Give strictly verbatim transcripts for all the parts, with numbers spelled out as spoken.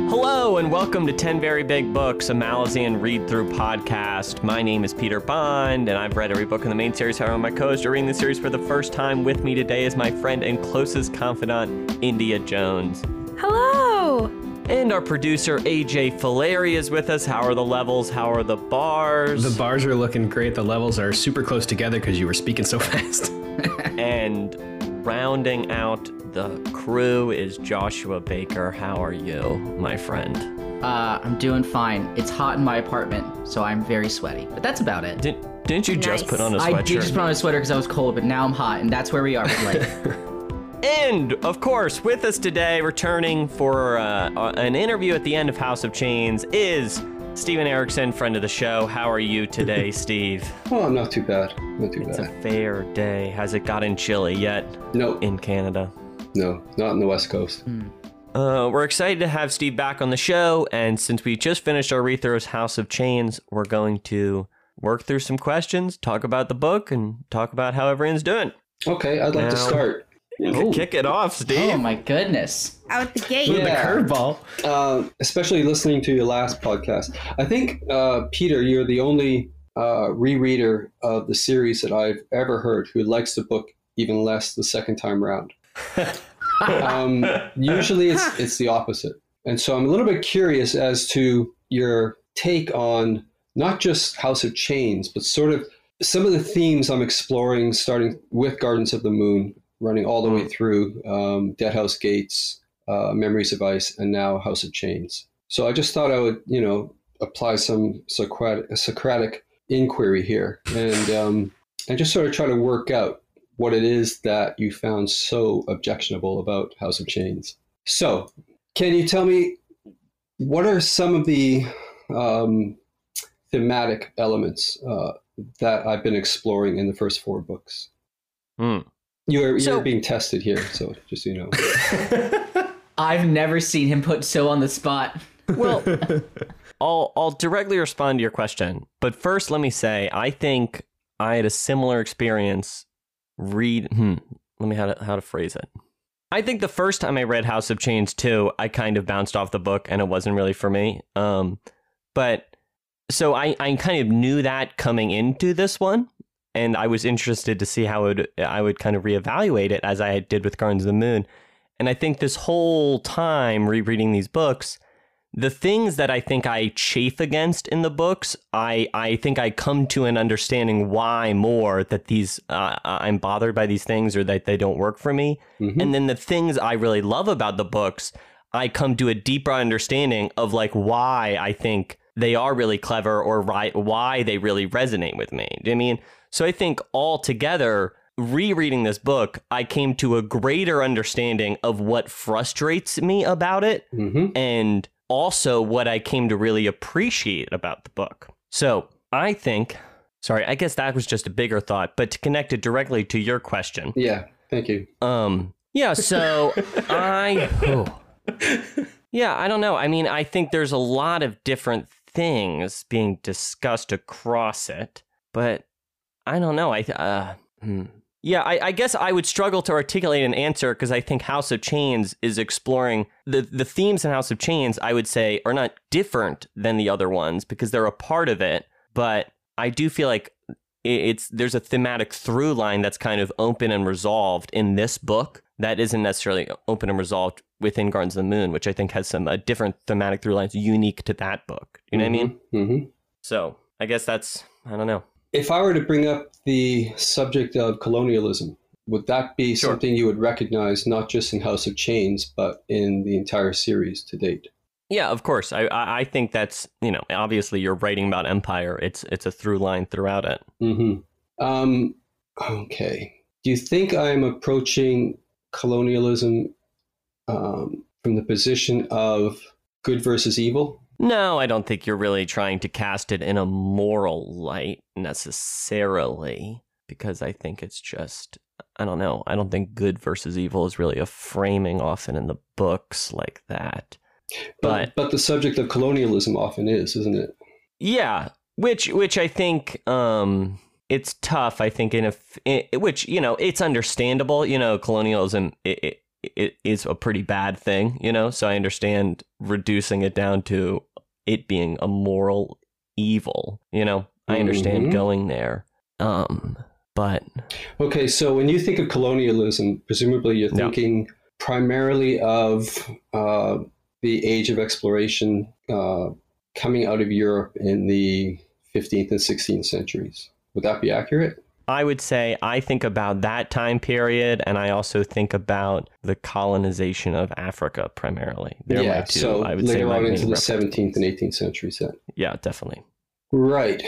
Hello and welcome to ten Very Big Books, a Malazan read-through podcast. My name is Peter Bond, and I've read every book in the main series. However, my co-host reading the series for the first time with me today is my friend and closest confidant, India Jones. Hello! And our producer, A J Fileri, is with us. How are the levels? How are the bars? The bars are looking great. The levels are super close together because you were speaking so fast. And rounding out the crew is Joshua Baker. How are you, my friend? Uh, I'm doing fine. It's hot in my apartment, so I'm very sweaty. But that's about it. Did, didn't you just Nice. put on a sweatshirt? I did just put on a sweater because I was cold, but now I'm hot, and that's where we are with life. And, of course, with us today, returning for uh, an interview at the end of House of Chains, is Steven Erickson, friend of the show. How are you today, Steve? Oh, not too bad. Not too It's bad. a fair day. Has it gotten chilly yet No, in Canada? no, not on the West Coast. Uh, we're excited to have Steve back on the show, and since we just finished our read-through of House of Chains, we're going to work through some questions, talk about the book, and talk about how everyone's doing. Okay, I'd like Now- to start. Oh. Kick it off, Steve. Oh my goodness. Out the gate. Yeah. Curveball. Uh, especially listening to your last podcast. I think, uh, Peter, you're the only uh, rereader of the series that I've ever heard who likes the book even less the second time around. um, usually it's, it's the opposite. And so I'm a little bit curious as to your take on not just House of Chains, but sort of some of the themes I'm exploring, starting with Gardens of the Moon, running all the way through um, Dead House Gates, uh, Memories of Ice, and now House of Chains. So I just thought I would, you know, apply some Socratic, Socratic inquiry here and, um, and just sort of try to work out what it is that you found so objectionable about House of Chains. So can you tell me, what are some of the um, thematic elements uh, that I've been exploring in the first four books? Hmm. You're, you're So- being tested here, so just so you know. I've never seen him put so on the spot. Well, I'll I'll directly respond to your question, but first let me say I think I had a similar experience. Read, hmm, let me how to how to phrase it. I think the first time I read House of Chains two, I kind of bounced off the book, and it wasn't really for me. Um, but so I I kind of knew that coming into this one, and I was interested to see how it would, I would kind of reevaluate it as I did with Gardens of the Moon. And I think this whole time rereading these books, the things that I think I chafe against in the books, I, I think I come to an understanding why more that these uh, I'm bothered by these things or that they don't work for me. Mhm. And then the things I really love about the books, I come to a deeper understanding of like why I think they are really clever or right, why they really resonate with me. Do you know what I mean? So I think altogether, rereading this book, I came to a greater understanding of what frustrates me about it Mm-hmm. and also what I came to really appreciate about the book. So I think, sorry, I guess that was just a bigger thought, but to connect it directly to your question. Yeah, thank you. Um, yeah, so I, oh. yeah, I don't know. I mean, I think there's a lot of different things being discussed across it, but I don't know. I, uh, hmm. Yeah, I, I guess I would struggle to articulate an answer because I think House of Chains is exploring the, the themes in House of Chains, I would say, are not different than the other ones because they're a part of it. But I do feel like it's there's a thematic through line that's kind of open and resolved in this book that isn't necessarily open and resolved within Gardens of the Moon, which I think has some uh, different thematic through lines unique to that book. You know what I mean? Mm-hmm. So I guess that's, I don't know. If I were to bring up the subject of colonialism, would that be Sure. something you would recognize not just in House of Chains, but in the entire series to date? Yeah, of course. I I I think that's, you know, obviously you're writing about empire. It's it's a through line throughout it. Mm-hmm. Um, okay. Do you think I'm approaching colonialism um, from the position of good versus evil? No, I don't think you're really trying to cast it in a moral light necessarily, because I think it's just, I don't know. I don't think good versus evil is really a framing often in the books like that. But, But but the subject of colonialism often is, isn't it? yeah, which which I think um it's tough. I think in a f- it, which, you know, it's understandable. You know, colonialism it, it, it is a pretty bad thing, you know? So I understand reducing it down to it being a moral evil, you know? I understand Mhm. going there. Um, but Okay, so when you think of colonialism, presumably you're Yeah. thinking primarily of uh, the age of exploration uh, coming out of Europe in the fifteenth and sixteenth centuries. Would that be accurate? I would say I think about that time period, and I also think about the colonization of Africa primarily. They're yeah, my two, so I would say, later my on main into the reference seventeenth and points. eighteenth centuries then. Yeah, definitely. Right.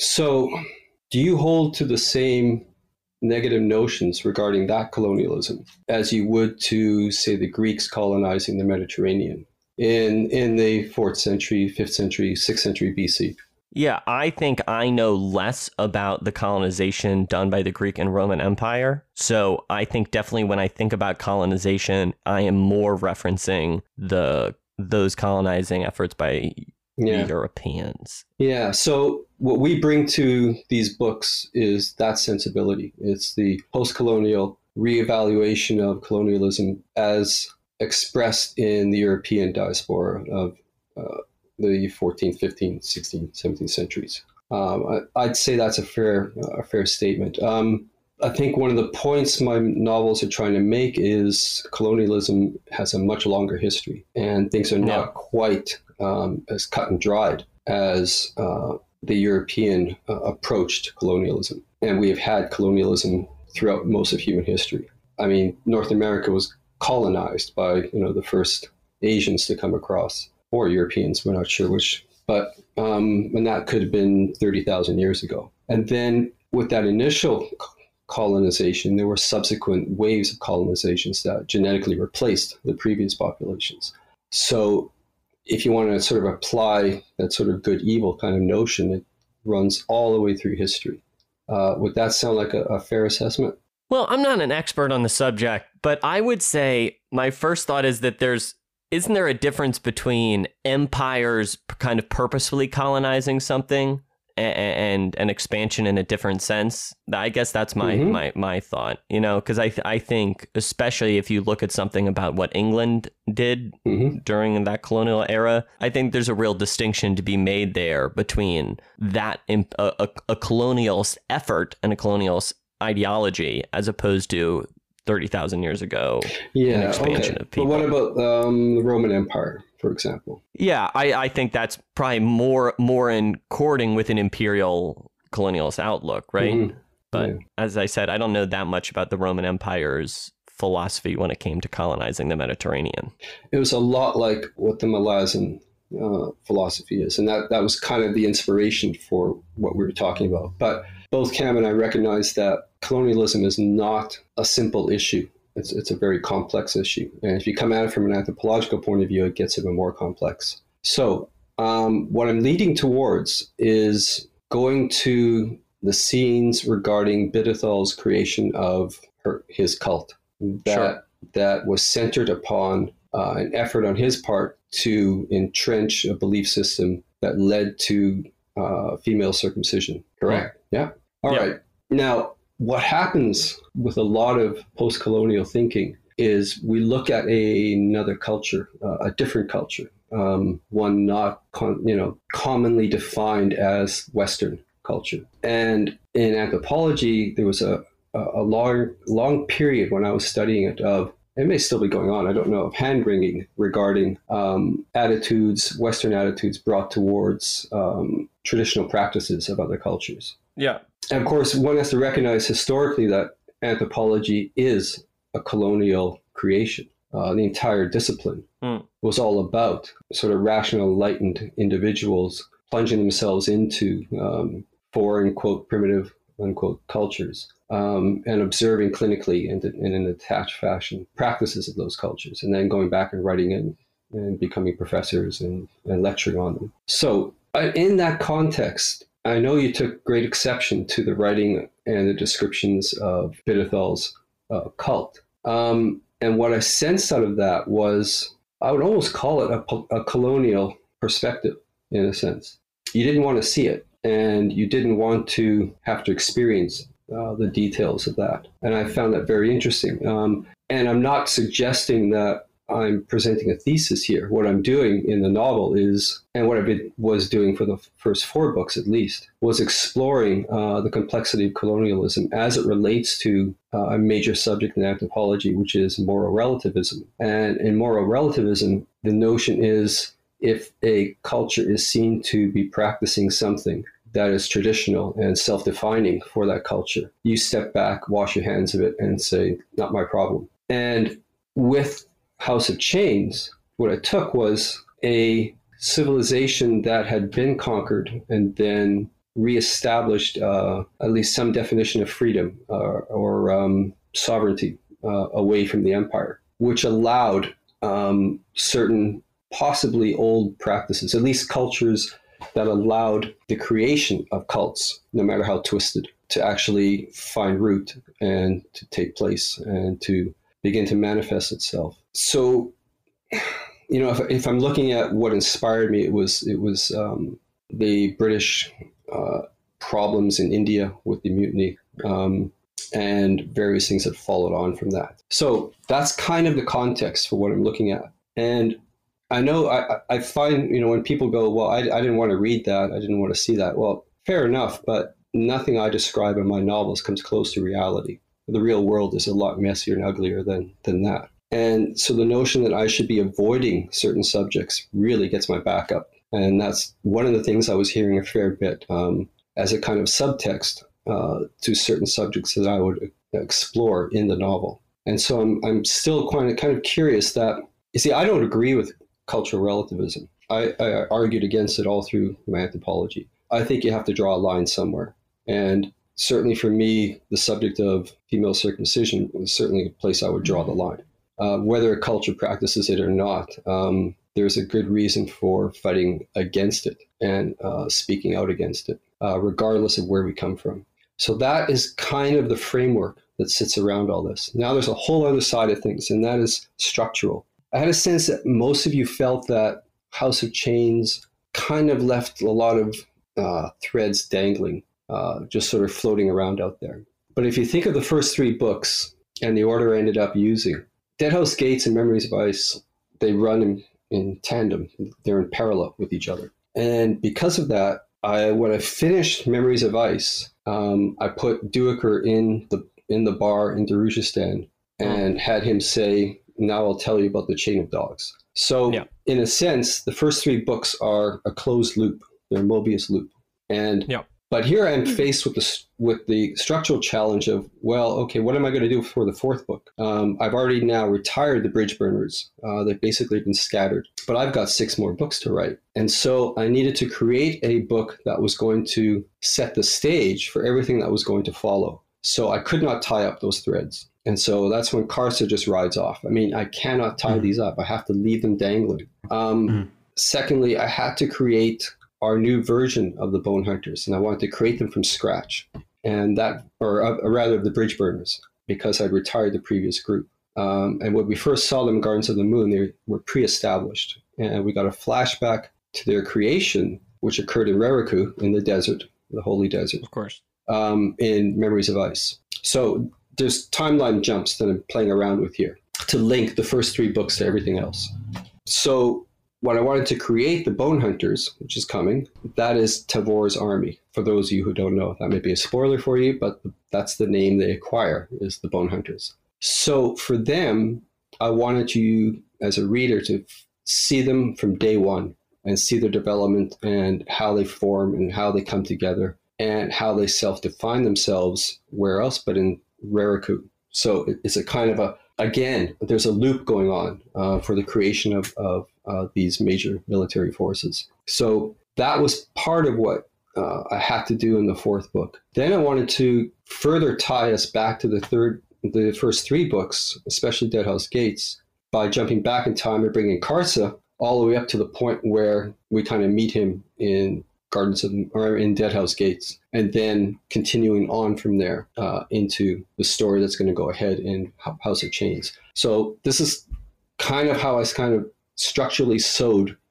So do you hold to the same negative notions regarding that colonialism as you would to, say, the Greeks colonizing the Mediterranean in in the fourth century, fifth century, sixth century B C? Yeah, I think I know less about the colonization done by the Greek and Roman Empire. So I think definitely when I think about colonization, I am more referencing the those colonizing efforts by Yeah. Europeans. Yeah. So what we bring to these books is that sensibility. It's the post-colonial reevaluation of colonialism as expressed in the European diaspora of uh, the fourteenth, fifteenth, sixteenth, seventeenth centuries. Um, I, I'd say that's a fair, a fair statement. Um, I think one of the points my novels are trying to make is colonialism has a much longer history, and things are not Yeah. quite um, as cut and dried as uh, the European uh, approach to colonialism. And we have had colonialism throughout most of human history. I mean, North America was colonized by, you know, the first Asians to come across, or Europeans, we're not sure which, but um, and that could have been thirty thousand years ago. And then with that initial colonization, there were subsequent waves of colonizations that genetically replaced the previous populations. So if you want to sort of apply that sort of good evil kind of notion, it runs all the way through history. Uh, would that sound like a, a fair assessment? Well, I'm not an expert on the subject, but I would say my first thought is that there's isn't there a difference between empires kind of purposefully colonizing something and an expansion in a different sense? I guess that's my Mhm. my my thought, you know, because I th- I think especially if you look at something about what England did Mm-hmm. during that colonial era, I think there's a real distinction to be made there between that imp- a, a, a colonial effort and a colonial ideology as opposed to thirty thousand years ago. Yeah, An expansion okay. of people. But what about um, the Roman Empire, for example? Yeah, I, I think that's probably more more in according with an imperial colonialist outlook, right? Mhm. But Yeah. as I said, I don't know that much about the Roman Empire's philosophy when it came to colonizing the Mediterranean. It was a lot like what the Malazan uh, philosophy is, and that, that was kind of the inspiration for what we were talking about. But both Cam and I recognize that colonialism is not a simple issue. It's, it's a very complex issue. And if you come at it from an anthropological point of view, it gets even more complex. So um, what I'm leading towards is going to the scenes regarding Bidethal's creation of her, his cult that, Sure. that was centered upon uh, an effort on his part to entrench a belief system that led to uh, female circumcision. Correct? Yeah. All Yeah. right. Now, what happens with a lot of post-colonial thinking is we look at a, another culture, uh, a different culture, um, one not con, you know commonly defined as Western culture. And in anthropology, there was a, a long long period when I was studying it of, it may still be going on, I don't know, of hand-wringing regarding um, attitudes, Western attitudes brought towards um, traditional practices of other cultures. Yeah. And of course, one has to recognize historically that anthropology is a colonial creation. Uh, the entire discipline Mm. was all about sort of rational, enlightened individuals plunging themselves into um, foreign, quote, primitive, unquote, cultures, um, and observing clinically and in an attached fashion practices of those cultures, and then going back and writing in and becoming professors and, and lecturing on them. So uh, in that context, I know you took great exception to the writing and the descriptions of Bidethal's uh, cult. Um, and what I sensed out of that was, I would almost call it a, a colonial perspective, in a sense. You didn't want to see it, and you didn't want to have to experience uh, the details of that. And I found that very interesting. Um, and I'm not suggesting that I'm presenting a thesis here. What I'm doing in the novel is, and what I been, was doing for the first four books at least, was exploring uh, the complexity of colonialism as it relates to uh, a major subject in anthropology, which is moral relativism. And in moral relativism, the notion is if a culture is seen to be practicing something that is traditional and self-defining for that culture, you step back, wash your hands of it, and say, not my problem. And with House of Chains, what I took was a civilization that had been conquered and then reestablished uh, at least some definition of freedom uh, or um, sovereignty uh, away from the empire, which allowed um, certain possibly old practices, at least cultures that allowed the creation of cults, no matter how twisted, to actually find root and to take place and to begin to manifest itself. So, you know, if, if I'm looking at what inspired me, it was it was um, the British uh, problems in India with the mutiny um, and various things that followed on from that. So that's kind of the context for what I'm looking at. And I know I, I find, you know, when people go, well, I, I didn't want to read that, I didn't want to see that. Well, fair enough, but nothing I describe in my novels comes close to reality. The real world is a lot messier and uglier than than that. And so the notion that I should be avoiding certain subjects really gets my back up. And that's one of the things I was hearing a fair bit um, as a kind of subtext uh, to certain subjects that I would explore in the novel. And so I'm I'm still kind of, kind of curious that, you see, I don't agree with cultural relativism. I, I argued against it all through my anthropology. I think you have to draw a line somewhere. And certainly for me, the subject of female circumcision was certainly a place I would draw the line. Uh, whether a culture practices it or not, um, there's a good reason for fighting against it and uh, speaking out against it, uh, regardless of where we come from. So that is kind of the framework that sits around all this. Now there's a whole other side of things, and that is structural. I had a sense that most of you felt that House of Chains kind of left a lot of uh, threads dangling, uh, just sort of floating around out there. But if you think of the first three books and the order I ended up using, Deadhouse Gates and Memories of Ice, they run in, in tandem. They're in parallel with each other. And because of that, I when I finished Memories of Ice, um, I put Duiker in the in the bar in Darujhistan and had him say, now I'll tell you about the Chain of Dogs. So yeah. In a sense, the first three books are a closed loop. They're a Mobius loop. And yeah. But here I am faced with the with the structural challenge of, well, okay, what am I going to do for the fourth book? Um, I've already now retired the Bridge Burners. Uh, they've basically been scattered, but I've got six more books to write. And so I needed to create a book that was going to set the stage for everything that was going to follow. So I could not tie up those threads. And so that's when Karsa just rides off. I mean, I cannot tie mm. these up. I have to leave them dangling. Um, mm. Secondly, I had to create our new version of the Bone Hunters, and I wanted to create them from scratch, and that, or, uh, or rather, the Bridge Burners, because I'd retired the previous group. Um, and when we first saw them in Gardens of the Moon, they were pre-established, and we got a flashback to their creation, which occurred in Rariku, in the desert, the holy desert, of course, um, in Memories of Ice. So there's timeline jumps that I'm playing around with here to link the first three books to everything else. So when I wanted to create the Bone Hunters, which is coming, that is Tavor's army. For those of you who don't know, that may be a spoiler for you, but that's the name they acquire, is the Bone Hunters. So for them, I wanted you, as a reader, to see them from day one and see their development and how they form and how they come together and how they self-define themselves, where else but in Rariku. So it's a kind of a, again, there's a loop going on uh, for the creation of, of uh, these major military forces. So that was part of what uh, I had to do in the fourth book. Then I wanted to further tie us back to the third, the first three books, especially Deadhouse Gates, by jumping back in time and bringing Karsa all the way up to the point where we kind of meet him in Gardens of, or in Deadhouse Gates, and then continuing on from there uh, into the story that's going to go ahead in House of Chains. So this is kind of how I kind of structurally sewed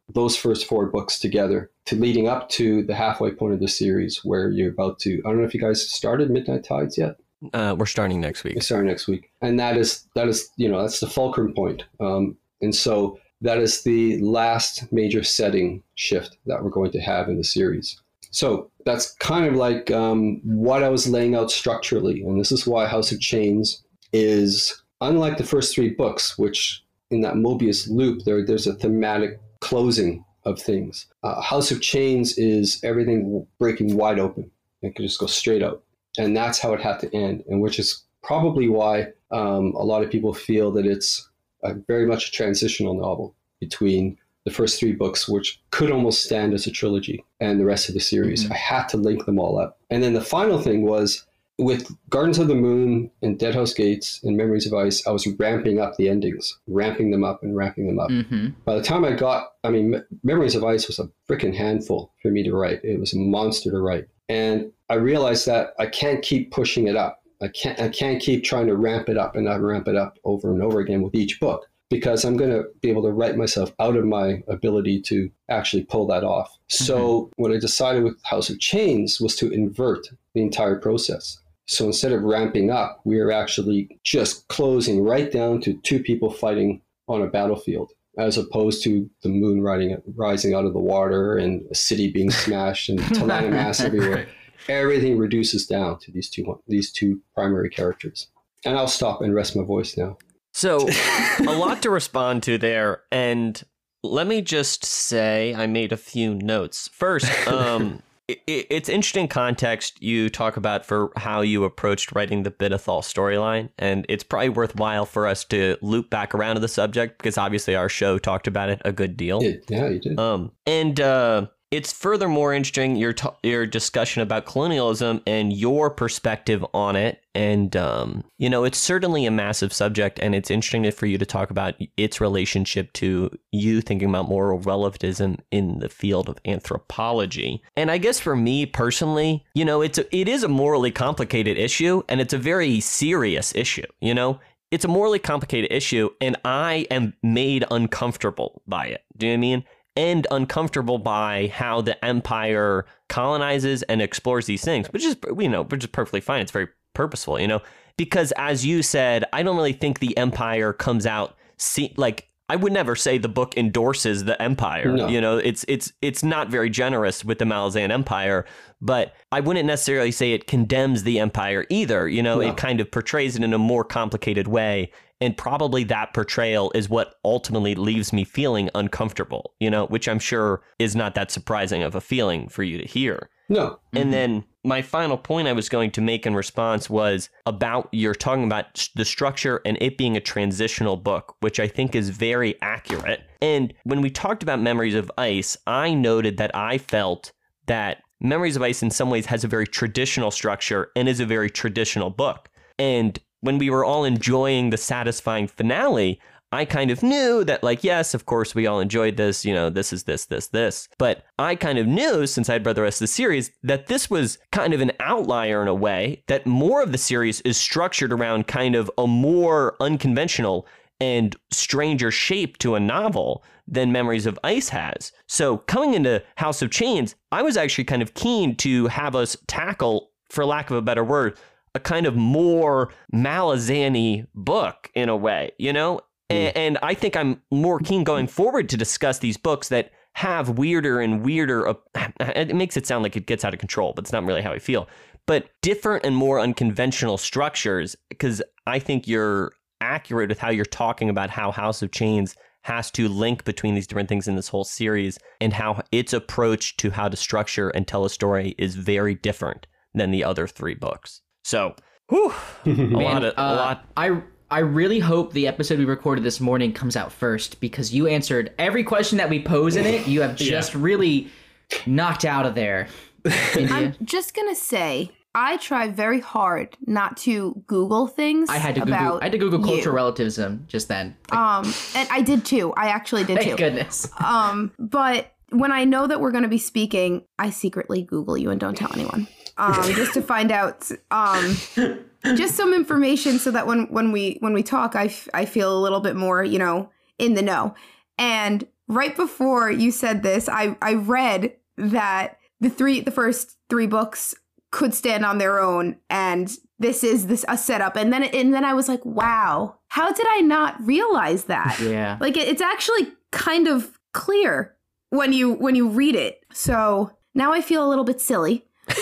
those first four books together to leading up to the halfway point of the series where you're about to, I don't know if you guys started Midnight Tides yet. Uh, we're starting next week. We're starting next week. And that is, that is, you know, that's the fulcrum point. Um, and so that is the last major setting shift that we're going to have in the series. So that's kind of like um, what I was laying out structurally. And this is why House of Chains is, unlike the first three books, which in that Mobius loop, there there's a thematic closing of things. Uh, House of Chains is everything breaking wide open. It could just go straight out. And that's how it had to end, and which is probably why um, a lot of people feel that it's a, very much a transitional novel between the first three books, which could almost stand as a trilogy, and the rest of the series. Mm-hmm. I had to link them all up. And then the final thing was, with Gardens of the Moon and Deadhouse Gates and Memories of Ice, I was ramping up the endings, ramping them up and ramping them up. Mm-hmm. By the time I got, I mean, M- Memories of Ice was a freaking handful for me to write. It was a monster to write. And I realized that I can't keep pushing it up. I can't, I can't keep trying to ramp it up and not ramp it up over and over again with each book, because I'm going to be able to write myself out of my ability to actually pull that off. Mm-hmm. So what I decided with House of Chains was to invert the entire process. So instead of ramping up, we are actually just closing right down to two people fighting on a battlefield, as opposed to the moon riding, rising out of the water and a city being smashed and Talana mass everywhere. Everything reduces down to these two these two primary characters. And I'll stop and rest my voice now. So a lot to respond to there. And let me just say I made a few notes. First, um, it, it's interesting context you talk about for how you approached writing the Bidethal storyline. And it's probably worthwhile for us to loop back around to the subject, because obviously our show talked about it a good deal. Yeah, yeah you did. Um, and uh, it's furthermore interesting your t- your discussion about colonialism and your perspective on it. And, um, you know, it's certainly a massive subject, and it's interesting for you to talk about its relationship to you thinking about moral relativism in the field of anthropology. And I guess for me personally, you know, it's a, it is a morally complicated issue, and it's a very serious issue, you know? It's a morally complicated issue, and I am made uncomfortable by it. Do you know what I mean? And uncomfortable by how the empire colonizes and explores these things, which is, you know, which is perfectly fine. It's very purposeful, you know, because as you said, I don't really think the empire comes out, see, like, I would never say the book endorses the empire. No. You know, it's it's it's not very generous with the Malazan Empire, but I wouldn't necessarily say it condemns the empire either. You know, no. It kind of portrays it in a more complicated way. And probably that portrayal is what ultimately leaves me feeling uncomfortable, you know, which I'm sure is not that surprising of a feeling for you to hear. No. And mm-hmm. then my final point I was going to make in response was about you're talking about the structure and it being a transitional book, which I think is very accurate. And when we talked about Memories of Ice, I noted that I felt that Memories of Ice in some ways has a very traditional structure and is a very traditional book. And when we were all enjoying the satisfying finale, I kind of knew that, like, yes, of course, we all enjoyed this, you know, this is this, this, this. But I kind of knew, since I'd read the rest of the series, that this was kind of an outlier in a way, that more of the series is structured around kind of a more unconventional and stranger shape to a novel than Memories of Ice has. So coming into House of Chains, I was actually kind of keen to have us tackle, for lack of a better word, a kind of more Malazan-y book in a way, you know? Mm. And, and I think I'm more keen going forward to discuss these books that have weirder and weirder, uh, it makes it sound like it gets out of control, but it's not really how I feel, but different and more unconventional structures, because I think you're accurate with how you're talking about how House of Chains has to link between these different things in this whole series, and how its approach to how to structure and tell a story is very different than the other three books. So, whew, a Man, lot of, uh, a lot. I I really hope the episode we recorded this morning comes out first, because you answered every question that we pose in it. You have just yeah. really knocked out of there. I'm just gonna say, I try very hard not to Google things. I had to about Google. I had to Google cultural you. relativism just then. Um, and I did too. I actually did Thank too. goodness. Um, but when I know that we're going to be speaking, I secretly Google you and don't tell anyone. Um, just to find out, um, just some information so that when, when we when we talk, I, f- I feel a little bit more, you know, in the know. And right before you said this, I, I read that the three the first three books could stand on their own, and this is this a setup. And then and then I was like, wow, how did I not realize that? Yeah. Like it, it's actually kind of clear when you when you read it. So now I feel a little bit silly.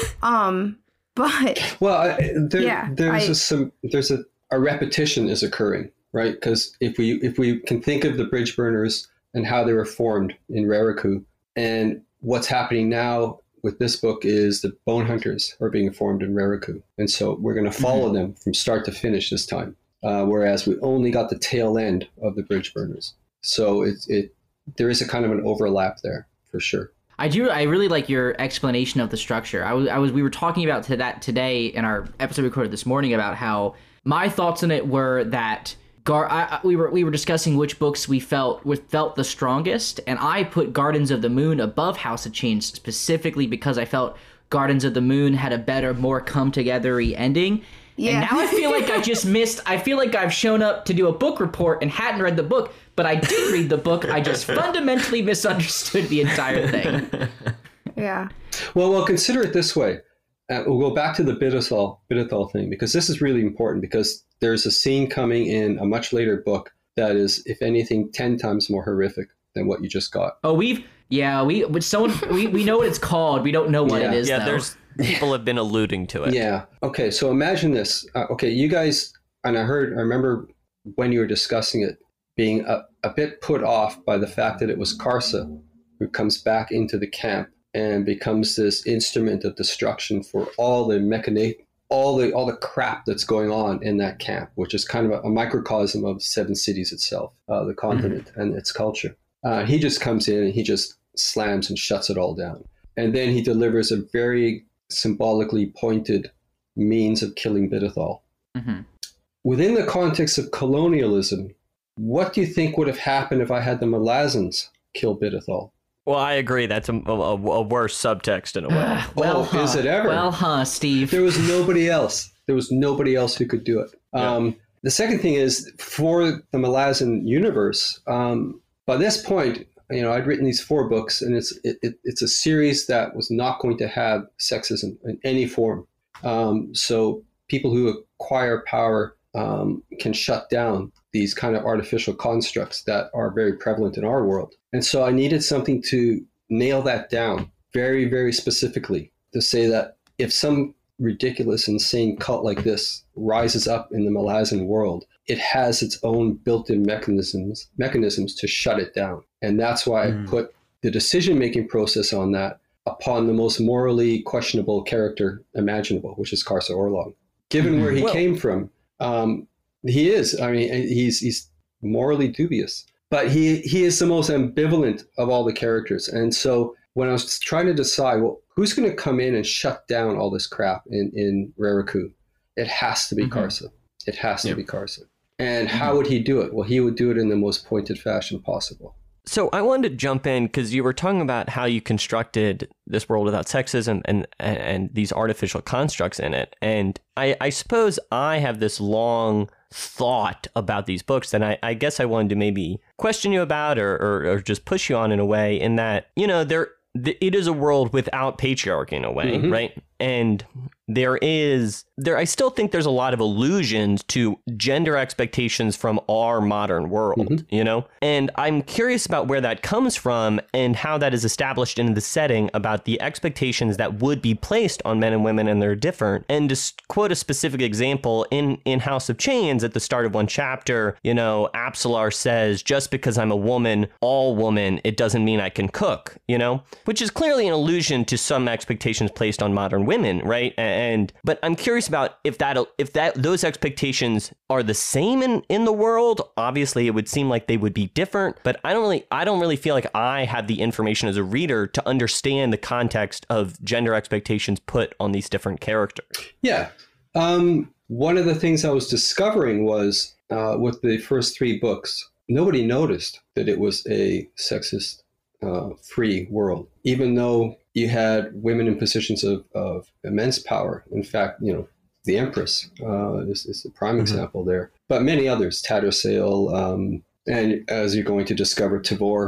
Um, but well, I, there, yeah, there's I, a, some there's a, a repetition is occurring, right? Because if we if we can think of the bridge burners and how they were formed in Rariku, and what's happening now with this book is the bone hunters are being formed in Rariku, and so we're going to follow mm-hmm. them from start to finish this time. Uh, whereas we only got the tail end of the bridge burners, so it it there is a kind of an overlap there for sure. I do. I really like your explanation of the structure. I was, I was. We were talking about to that today in our episode we recorded this morning about how my thoughts on it were that Gar. I, we were we were discussing which books we felt we felt the strongest, and I put Gardens of the Moon above House of Chains specifically because I felt Gardens of the Moon had a better, more come together-y ending. Yeah. And now I feel like I just missed. I feel like I've shown up to do a book report and hadn't read the book. But I did read the book. I just fundamentally misunderstood the entire thing. Yeah. Well, well, consider it this way. Uh, we'll go back to the Bidethal, Bidethal thing, because this is really important, because there's a scene coming in a much later book that is, if anything, ten times more horrific than what you just got. Oh, we've, yeah, we, but someone, we, we know what it's called. We don't know what yeah. it is, Yeah, though. there's, people have been alluding to it. Yeah. Okay, so imagine this. Uh, okay, you guys, and I heard, I remember when you were discussing it, being a, a bit put off by the fact that it was Karsa who comes back into the camp and becomes this instrument of destruction for all the mechanic, all the all the crap that's going on in that camp, which is kind of a, a microcosm of Seven Cities itself, uh, the continent mm-hmm. and its culture. Uh, he just comes in and he just slams and shuts it all down. And then he delivers a very symbolically pointed means of killing Bidethal. Mm-hmm. Within the context of colonialism, what do you think would have happened if I had the Malazans kill Bidethal? Well, I agree. That's a, a, a worse subtext in a way. Uh, well, oh, huh. is it ever? Well, huh, Steve. There was nobody else. There was nobody else who could do it. Yeah. Um, the second thing is, for the Malazan universe, um, by this point, you know, I'd written these four books, and it's it, it, it's a series that was not going to have sexism in any form. Um, so people who acquire power um, can shut down these kind of artificial constructs that are very prevalent in our world. And so I needed something to nail that down very, very specifically, to say that if some ridiculous, insane cult like this rises up in the Malazan world, it has its own built-in mechanisms mechanisms to shut it down. And that's why mm. I put the decision-making process on that upon the most morally questionable character imaginable, which is Karsa Orlog. Given where he well, came from, um, he is, I mean, he's he's morally dubious, but he, he is the most ambivalent of all the characters. And so when I was trying to decide, well, who's going to come in and shut down all this crap in, in Rariku, it has to be mm-hmm. Karsa. It has to yep. be Karsa. And mm-hmm. how would he do it? Well, he would do it in the most pointed fashion possible. So I wanted to jump in because you were talking about how you constructed this world without sexism and, and, and these artificial constructs in it. And I, I suppose I have this long thought about these books, and I, I guess I wanted to maybe question you about or, or, or just push you on in a way, in that, you know, there it is a world without patriarchy in a way, mm-hmm. right? And there is, there. I still think there's a lot of allusions to gender expectations from our modern world, mm-hmm. you know? And I'm curious about where that comes from and how that is established in the setting about the expectations that would be placed on men and women, and they're different. And to quote a specific example, in, in House of Chains, at the start of one chapter, you know, Apsalar says, just because I'm a woman, all woman, it doesn't mean I can cook, you know? Which is clearly an allusion to some expectations placed on modern women, right? And but I'm curious about if that if that those expectations are the same in, in the world. Obviously, it would seem like they would be different, but I don't really I don't really feel like I have the information as a reader to understand the context of gender expectations put on these different characters. Yeah. Um, one of the things I was discovering was uh, with the first three books, nobody noticed that it was a sexist uh, free world, even though you had women in positions of, of immense power. In fact, you know, the Empress uh, is, is a prime mm-hmm. example there, but many others, Tattersail, um, and as you're going to discover, Tavor,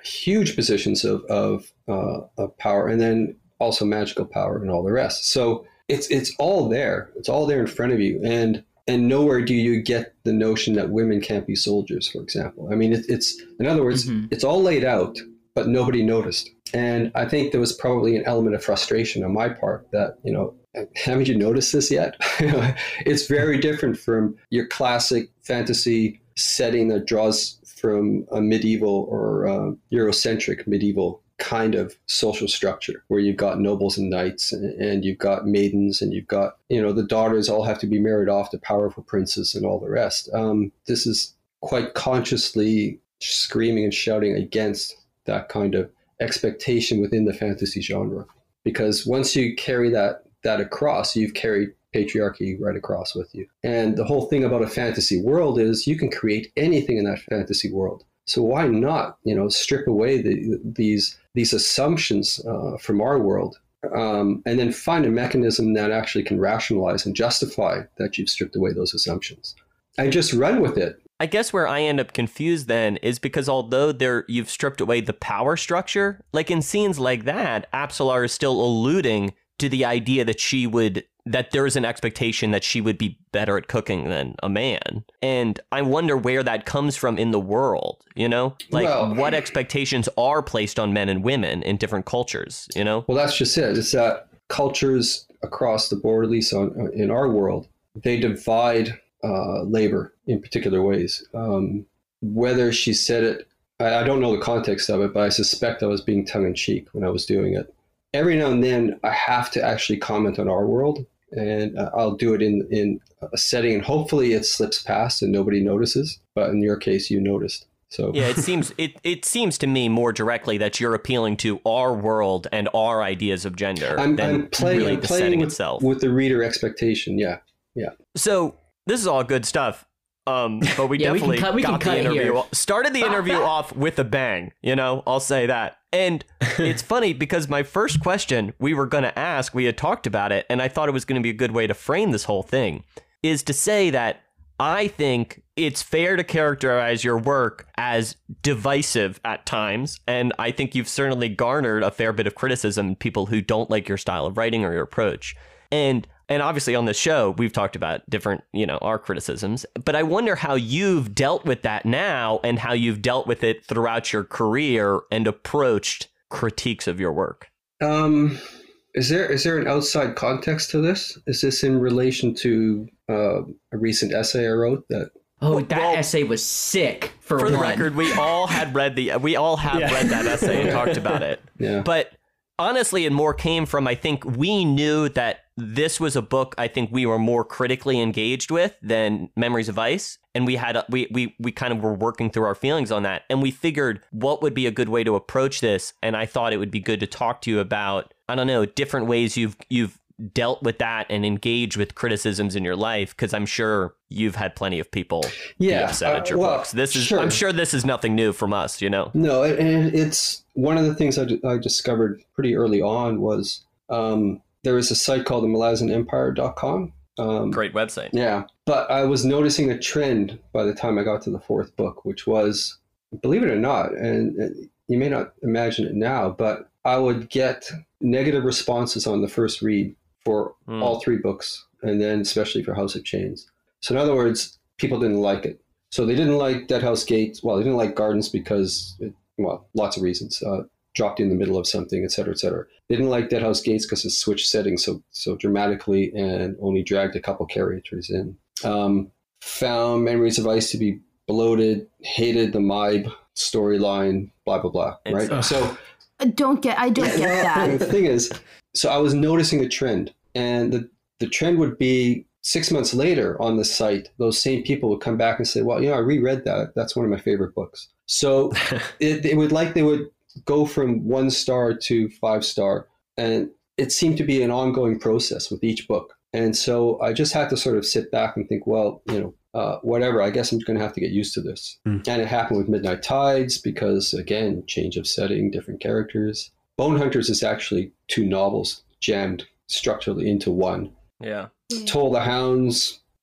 huge positions of of, uh, of power, and then also magical power and all the rest. So it's it's all there. It's all there in front of you, and and nowhere do you get the notion that women can't be soldiers, for example. I mean, it, it's in other words, mm-hmm. it's all laid out, but nobody noticed. And I think there was probably an element of frustration on my part that, you know, haven't you noticed this yet? It's very different from your classic fantasy setting that draws from a medieval or uh, Eurocentric medieval kind of social structure where you've got nobles and knights and, and you've got maidens and you've got, you know, the daughters all have to be married off to powerful princes and all the rest. Um, this is quite consciously screaming and shouting against that kind of expectation within the fantasy genre, because once you carry that that across, you've carried patriarchy right across with you. And the whole thing about a fantasy world is you can create anything in that fantasy world. So why not, you know, strip away the, these these assumptions uh, from our world, um, and then find a mechanism that actually can rationalize and justify that you've stripped away those assumptions, and just run with it. I guess where I end up confused then is because although there you've stripped away the power structure, like in scenes like that, Apsalar is still alluding to the idea that she would, that there's an expectation that she would be better at cooking than a man. And I wonder where that comes from in the world, you know, like well, what expectations are placed on men and women in different cultures, you know? Well, that's just it. It's that cultures across the board, at least on, in our world, they divide uh, labor in particular ways. Um, whether she said it, I, I don't know the context of it, but I suspect I was being tongue in cheek when I was doing it. Every now and then I have to actually comment on our world, and uh, I'll do it in, in a setting, and hopefully it slips past and nobody notices. But in your case, you noticed. So yeah, it seems it, it seems to me more directly that you're appealing to our world and our ideas of gender I'm, than I'm playing, really I'm the playing setting with, itself. with the reader expectation. Yeah, yeah. So this is all good stuff. Um, but we yeah, definitely we can cut, we got can the cut interview, here. started the interview off with a bang, you know, I'll say that. And it's funny because my first question we were going to ask, we had talked about it, and I thought it was going to be a good way to frame this whole thing, is to say that I think it's fair to characterize your work as divisive at times. And I think you've certainly garnered a fair bit of criticism, people who don't like your style of writing or your approach. And And obviously on this show, we've talked about different, you know, our criticisms. But I wonder how you've dealt with that now and how you've dealt with it throughout your career and approached critiques of your work. Um, is there is there an outside context to this? Is this in relation to uh, a recent essay I wrote that? Oh, that well, essay was sick. For, for one. the record, we all had read the we all have yeah. read that essay and talked about it. Yeah. But honestly, it more came from, I think we knew that this was a book I think we were more critically engaged with than Memories of Ice. And we had a, we, we, we kind of were working through our feelings on that. And we figured what would be a good way to approach this. And I thought it would be good to talk to you about, I don't know, different ways you've you've dealt with that and engaged with criticisms in your life, because I'm sure you've had plenty of people yeah, be upset at your uh, well, books. This is sure. I'm sure this is nothing new from us, you know. No, and it's one of the things I, I discovered pretty early on was um, there was a site called the Malazan Empire dot com. Um, Great website. Yeah, but I was noticing a trend by the time I got to the fourth book, which was, believe it or not, and, and you may not imagine it now, but I would get negative responses on the first read for mm. all three books, and then especially for House of Chains. So in other words, people didn't like it. So they didn't like Dead House Gate. Well, they didn't like Gardens because, it, well, lots of reasons. Uh, dropped in the middle of something, et cetera, et cetera. They didn't like Dead House Gates because it switched settings so so dramatically and only dragged a couple characters in. Um, found Memories of Ice to be bloated, hated the Maib storyline, blah, blah, blah, right? Uh, so I don't get, I don't get that. The thing is, so I was noticing a trend, and the, the trend would be six months later on the site, those same people would come back and say, well, you know, I reread that. That's one of my favorite books. So it, it would like they would go from one star to five star. And it seemed to be an ongoing process with each book. And so I just had to sort of sit back and think, well, you know, uh, whatever, I guess I'm going to have to get used to this. Mm. And it happened with Midnight Tides because, again, change of setting, different characters. Bone Hunters is actually two novels jammed structurally into one. Yeah. Toll the Hounds,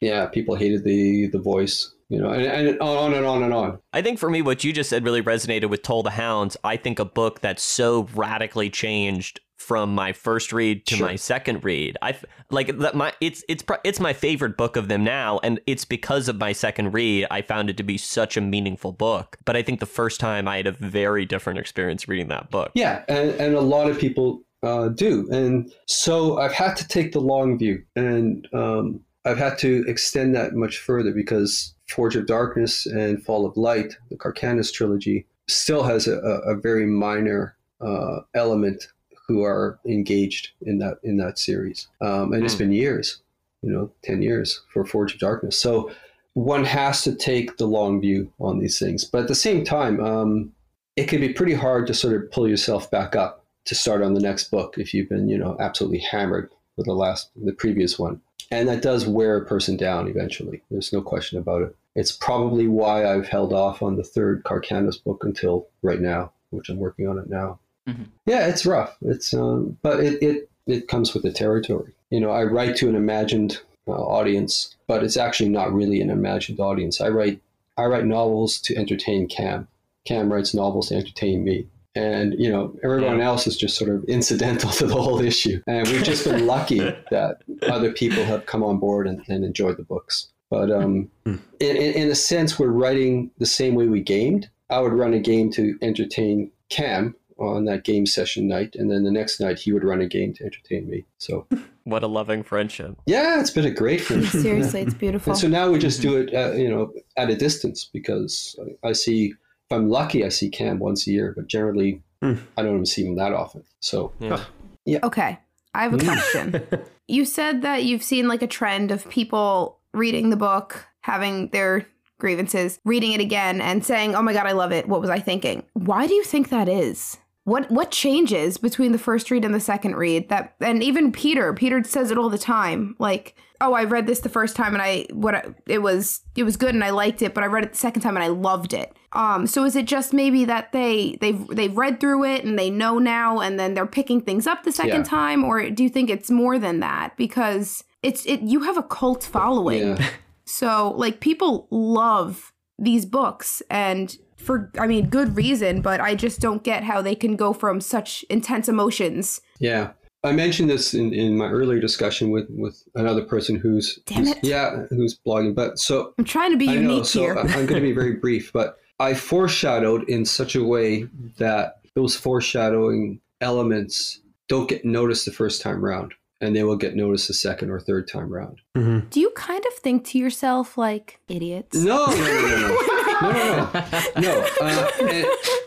yeah, people hated the the voice, you know, and, and on and on and on. I think for me, what you just said really resonated with Toll the Hounds. I think a book that so radically changed from my first read to Sure. my second read. I like that my it's it's pro- it's my favorite book of them now, and it's because of my second read I found it to be such a meaningful book. But I think the first time I had a very different experience reading that book. Yeah, and, and a lot of people uh, do. And so I've had to take the long view, and um, I've had to extend that much further because Forge of Darkness and Fall of Light, the Carcanis trilogy, still has a, a, a very minor uh, element who are engaged in that in that series. Um, and it's been years, you know, ten years for Forge of Darkness. So one has to take the long view on these things. But at the same time, um, it can be pretty hard to sort of pull yourself back up to start on the next book if you've been, you know, absolutely hammered with the last, the previous one. And that does wear a person down eventually. There's no question about it. It's probably why I've held off on the third Carcanis book until right now, which I'm working on it now. Mm-hmm. Yeah, it's rough. It's um, but it, it it comes with the territory. You know, I write to an imagined uh, audience, but it's actually not really an imagined audience. I write I write novels to entertain Cam. Cam writes novels to entertain me. And, you know, everyone else is just sort of incidental to the whole issue. And we've just been lucky that other people have come on board and, and enjoyed the books. But um, in, in a sense, we're writing the same way we gamed. I would run a game to entertain Cam on that game session night. And then the next night he would run a game to entertain me. So what a loving friendship. Yeah, it's been a great friendship. Seriously, it's beautiful. And so now we just do it, uh, you know, at a distance because I see... If I'm lucky, I see Cam once a year, but generally mm. I don't even see him that often. So, yeah. yeah. Okay, I have a question. You said that you've seen like a trend of people reading the book, having their grievances, reading it again and saying, oh my God, I love it. What was I thinking? Why do you think that is? What what changes between the first read and the second read? That and even Peter, Peter says it all the time. Like, oh, I read this the first time and I what I, it was it was good and I liked it, but I read it the second time and I loved it. Um, so is it just maybe that they they've they've read through it and they know now and then they're picking things up the second yeah. time, or do you think it's more than that? Because it's it you have a cult following, yeah. So like people love these books and. For, I mean, good reason, but I just don't get how they can go from such intense emotions. Yeah. I mentioned this in, in my earlier discussion with, with another person who's, Damn who's it. yeah, who's blogging. But so I'm trying to be I unique know, so here. I'm going to be very brief, but I foreshadowed in such a way that those foreshadowing elements don't get noticed the first time round, and they will get noticed the second or third time round. Mm-hmm. Do you kind of think to yourself like idiots? No, no, no, no, no. No, no, no. no. Uh, and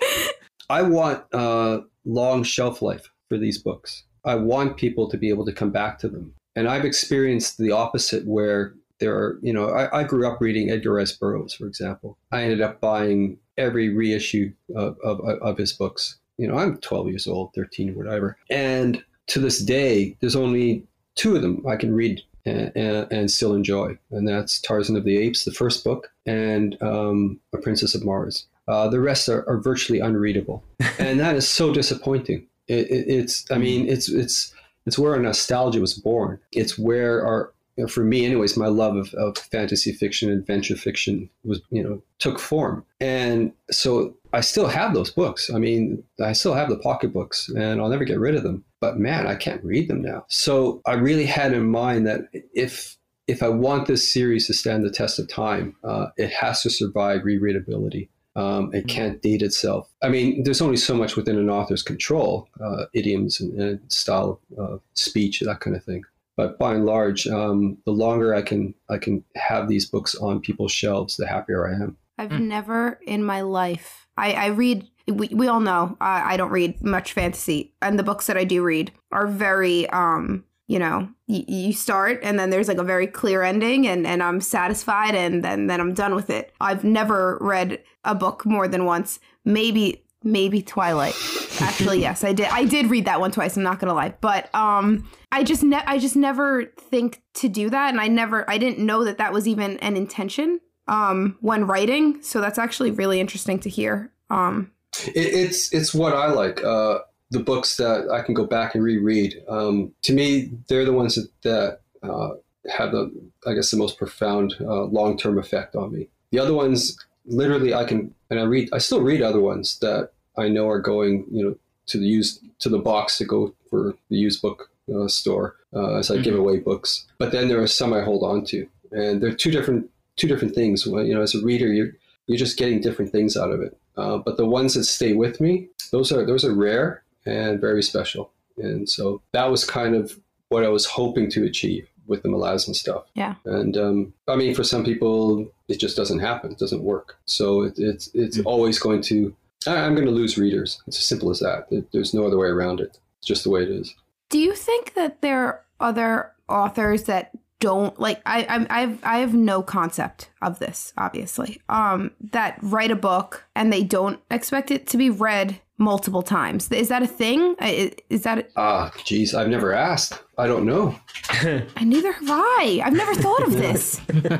I want uh, long shelf life for these books. I want people to be able to come back to them. And I've experienced the opposite where there are, you know, I, I grew up reading Edgar Rice Burroughs, for example. I ended up buying every reissue of, of, of his books. You know, I'm twelve years old, thirteen, whatever. And to this day, there's only two of them I can read and, and, and still enjoy. And that's Tarzan of the Apes, the first book, and um, A Princess of Mars. Uh, the rest are, are virtually unreadable. And that is so disappointing. It, it, it's, I mean, it's, it's, it's where our nostalgia was born. It's where our, you know, for me anyways, my love of, of fantasy fiction, adventure fiction was, you know, took form. And so I still have those books. I mean, I still have the pocketbooks and I'll never get rid of them. But man, I can't read them now. So I really had in mind that if if I want this series to stand the test of time, uh, it has to survive rereadability. Um, it can't date itself. I mean, there's only so much within an author's control, uh, idioms and, and style of uh, speech, that kind of thing. But by and large, um, the longer I can I can have these books on people's shelves, the happier I am. I've mm. never in my life, I, I read, we, we all know I, I don't read much fantasy. And the books that I do read are very, um, you know, y- you start and then there's like a very clear ending and, and I'm satisfied and then, then I'm done with it. I've never read a book more than once, maybe Maybe Twilight. Actually, yes, I did. I did read that one twice. I'm not gonna lie, but um, I just ne- I just never think to do that, and I never, I didn't know that that was even an intention um when writing. So that's actually really interesting to hear. Um, it, it's it's what I like. Uh, the books that I can go back and reread. Um, to me, they're the ones that, that uh, have the, I guess, the most profound uh, long-term effect on me. The other ones, literally, I can, and I read, I still read other ones that I know are going, you know, to the used, to the box to go for the used book uh, store uh, as I mm-hmm. give away books. But then there are some I hold on to, and they're two different, two different things. You know, as a reader, you're you're just getting different things out of it. Uh, but the ones that stay with me, those are those are rare and very special. And so that was kind of what I was hoping to achieve with the Malazan stuff. Yeah. And um, I mean, for some people, it just doesn't happen. It doesn't work. So it, it's it's mm-hmm. always going to, I, I'm going to lose readers. It's as simple as that. It, there's no other way around it. It's just the way it is. Do you think that there are other authors that don't like, I, I'm, I've, I have no concept of this, obviously, um, that write a book and they don't expect it to be read multiple times? Is that a thing? Is, is that ah a- geez I've never asked. I don't know. And neither have I. I've never thought of this.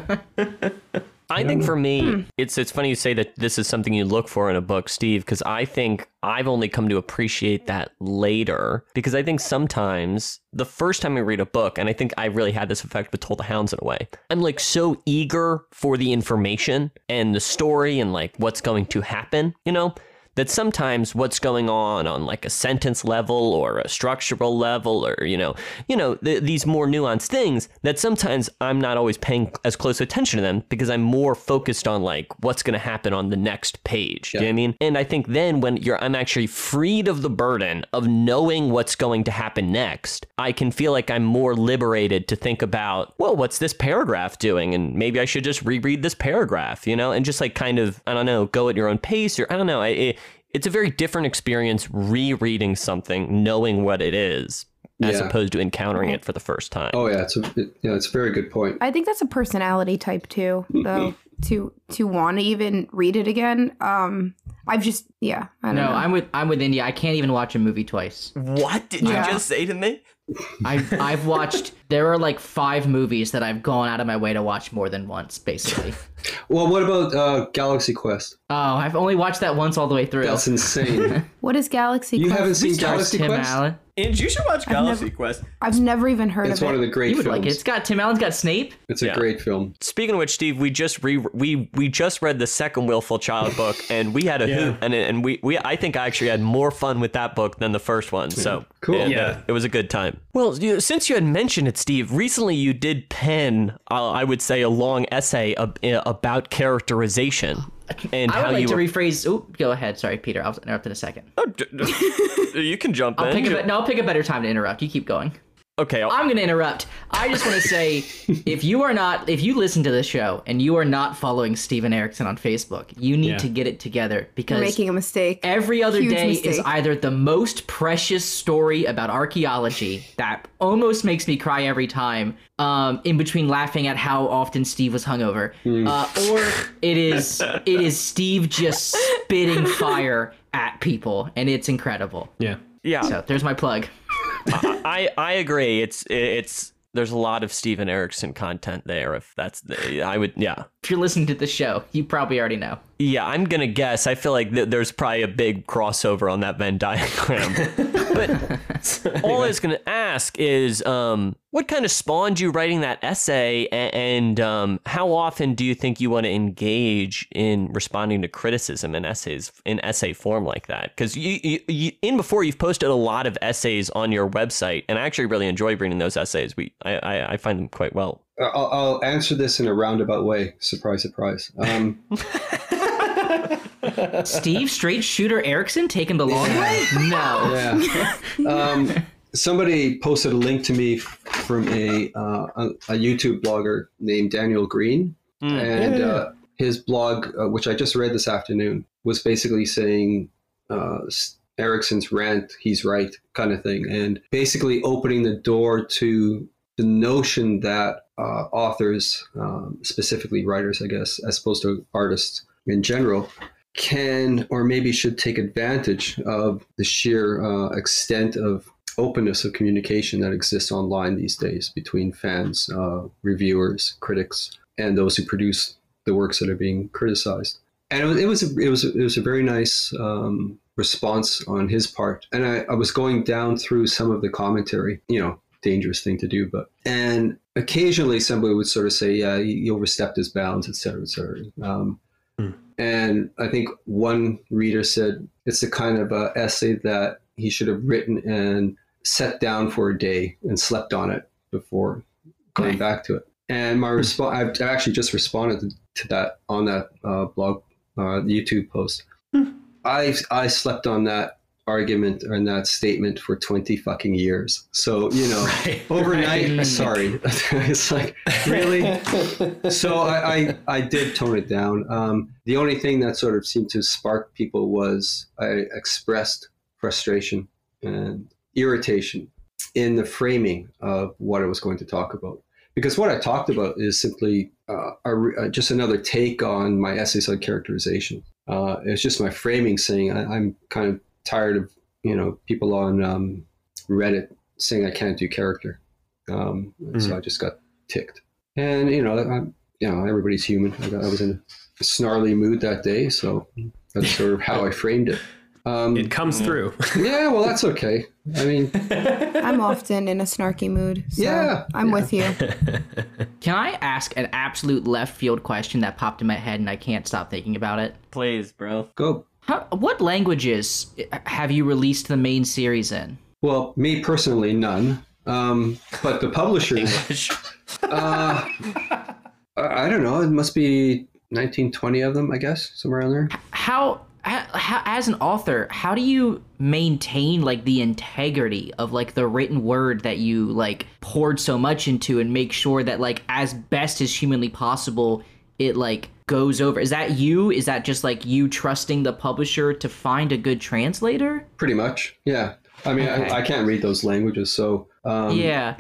I think for me, hmm. it's it's funny you say that this is something you look for in a book, Steve, because I think I've only come to appreciate that later, because I think sometimes the first time I read a book, and I think I really had this effect with Toll the Hounds in a way, I'm like so eager for the information and the story and like what's going to happen, you know, that sometimes what's going on on like a sentence level or a structural level or, you know, you know, th- these more nuanced things that sometimes I'm not always paying as close attention to them because I'm more focused on like what's going to happen on the next page. Yeah. Do you know what I mean? And I think then when you're, I'm actually freed of the burden of knowing what's going to happen next, I can feel like I'm more liberated to think about, well, what's this paragraph doing? And maybe I should just reread this paragraph, you know, and just like kind of, I don't know, go at your own pace or I don't know. I, it, It's a very different experience rereading something, knowing what it is, as yeah. opposed to encountering it for the first time. Oh yeah, it's a it, yeah, it's a very good point. I think that's a personality type too, though. to to want to even read it again. Um, I've just yeah. I don't no, know. I'm with I'm with India. I can't even watch a movie twice. What did Yeah. you just say to me? I've I've watched. There are like five movies that I've gone out of my way to watch more than once, basically. Well, what about uh, Galaxy Quest? Oh, I've only watched that once all the way through. That's insane. What is Galaxy You Quest? haven't seen Stars Galaxy Tim Quest? Allen. And you should watch Galaxy Galaxy Quest. I've never even heard It's of it. one of the great You would films. like it. It's got Tim Allen's got Snape. It's a Yeah. great film. Speaking of which, Steve, we just re we we just read the second Willful Child book, and we had a Yeah. hoot, and and we we I think I actually had more fun with that book than the first one. So Cool. it, Yeah. it was a good time. Well, you, since you had mentioned it, Steve, recently you did pen, uh, I would say, a long essay ab- about characterization. And I would how like you to were- rephrase. Oh, go ahead. Sorry, Peter. I'll interrupt in a second. Oh, d- d- you can jump I'll in. pick a be- no. I'll pick a better time to interrupt. You keep going. Okay. I'll- I'm going to interrupt. I just want to say, if you are not, if you listen to this show and you are not following Steven Erickson on Facebook, you need Yeah. to get it together because You're making a mistake. every other Huge day mistake. is either the most precious story about archaeology that almost makes me cry every time, um, in between laughing at how often Steve was hungover, uh, or it is it is Steve just spitting fire at people, and it's incredible. Yeah. yeah. So there's my plug. I I agree. It's it's there's a lot of Steven Erickson content there. If that's the, I would yeah. If you're listening to the show, you probably already know. Yeah, I'm gonna guess. I feel like th- there's probably a big crossover on that Venn diagram. But all I was gonna ask is, um, what kind of spawned you writing that essay, and, and um, how often do you think you want to engage in responding to criticism in essays in essay form like that? Because you, you, you, in before you've posted a lot of essays on your website, and I actually really enjoy reading those essays. We, I, I, I find them quite well. I'll, I'll answer this in a roundabout way. Surprise, surprise. Um, Steve Straight Shooter Erickson taking the long way? No. yeah. Um, somebody posted a link to me from a uh, a, a YouTube blogger named Daniel Green, Mm. and Yeah. uh, his blog, uh, which I just read this afternoon, was basically saying uh, Erickson's rant, he's right, kind of thing, and basically opening the door to the notion that uh, authors, um, specifically writers, I guess, as opposed to artists in general, can or maybe should take advantage of the sheer uh, extent of openness of communication that exists online these days between fans, uh, reviewers, critics, and those who produce the works that are being criticized. And it was it was a, it was a, it was a very nice um, response on his part. And I, I was going down through some of the commentary, you know, dangerous thing to do. But and occasionally somebody would sort of say, yeah, he, he overstepped his bounds, et cetera, et cetera. Um, hmm. And I think one reader said it's the kind of uh, essay that he should have written and set down for a day and slept on it before going back to it. And my response, I've actually just responded to that on that uh, blog, uh, YouTube post. I I slept on that argument and that statement for twenty fucking years. So, you know, right, overnight, right. sorry. It's like, really? So I, I, I did tone it down. Um, the only thing that sort of seemed to spark people was I expressed frustration and irritation in the framing of what I was going to talk about. Because what I talked about is simply uh, a, just another take on my essays on characterization. Uh, it's just my framing saying I, I'm kind of tired of, you know, people on um, Reddit saying I can't do character. Um, mm-hmm. So I just got ticked. And, you know, I, you know, everybody's human. I, got, I was in a snarly mood that day, so that's sort of how I framed it. Um, it comes through. Yeah, well, that's okay. I mean, I'm often in a snarky mood. So yeah, I'm yeah. with you. Can I ask an absolute left field question that popped in my head and I can't stop thinking about it? Please, bro. Go. How, what languages have you released the main series in? Well, me personally, none. Um, but the publishers, uh, I don't know. It must be nineteen, twenty of them, I guess, somewhere around there. How, how, as an author, how do you maintain like the integrity of like the written word that you like poured so much into and make sure that like as best as humanly possible, it like goes over? Is that you? Is that just like you trusting the publisher to find a good translator? Pretty much, yeah. I mean, okay. I, I can't read those languages, so um, yeah,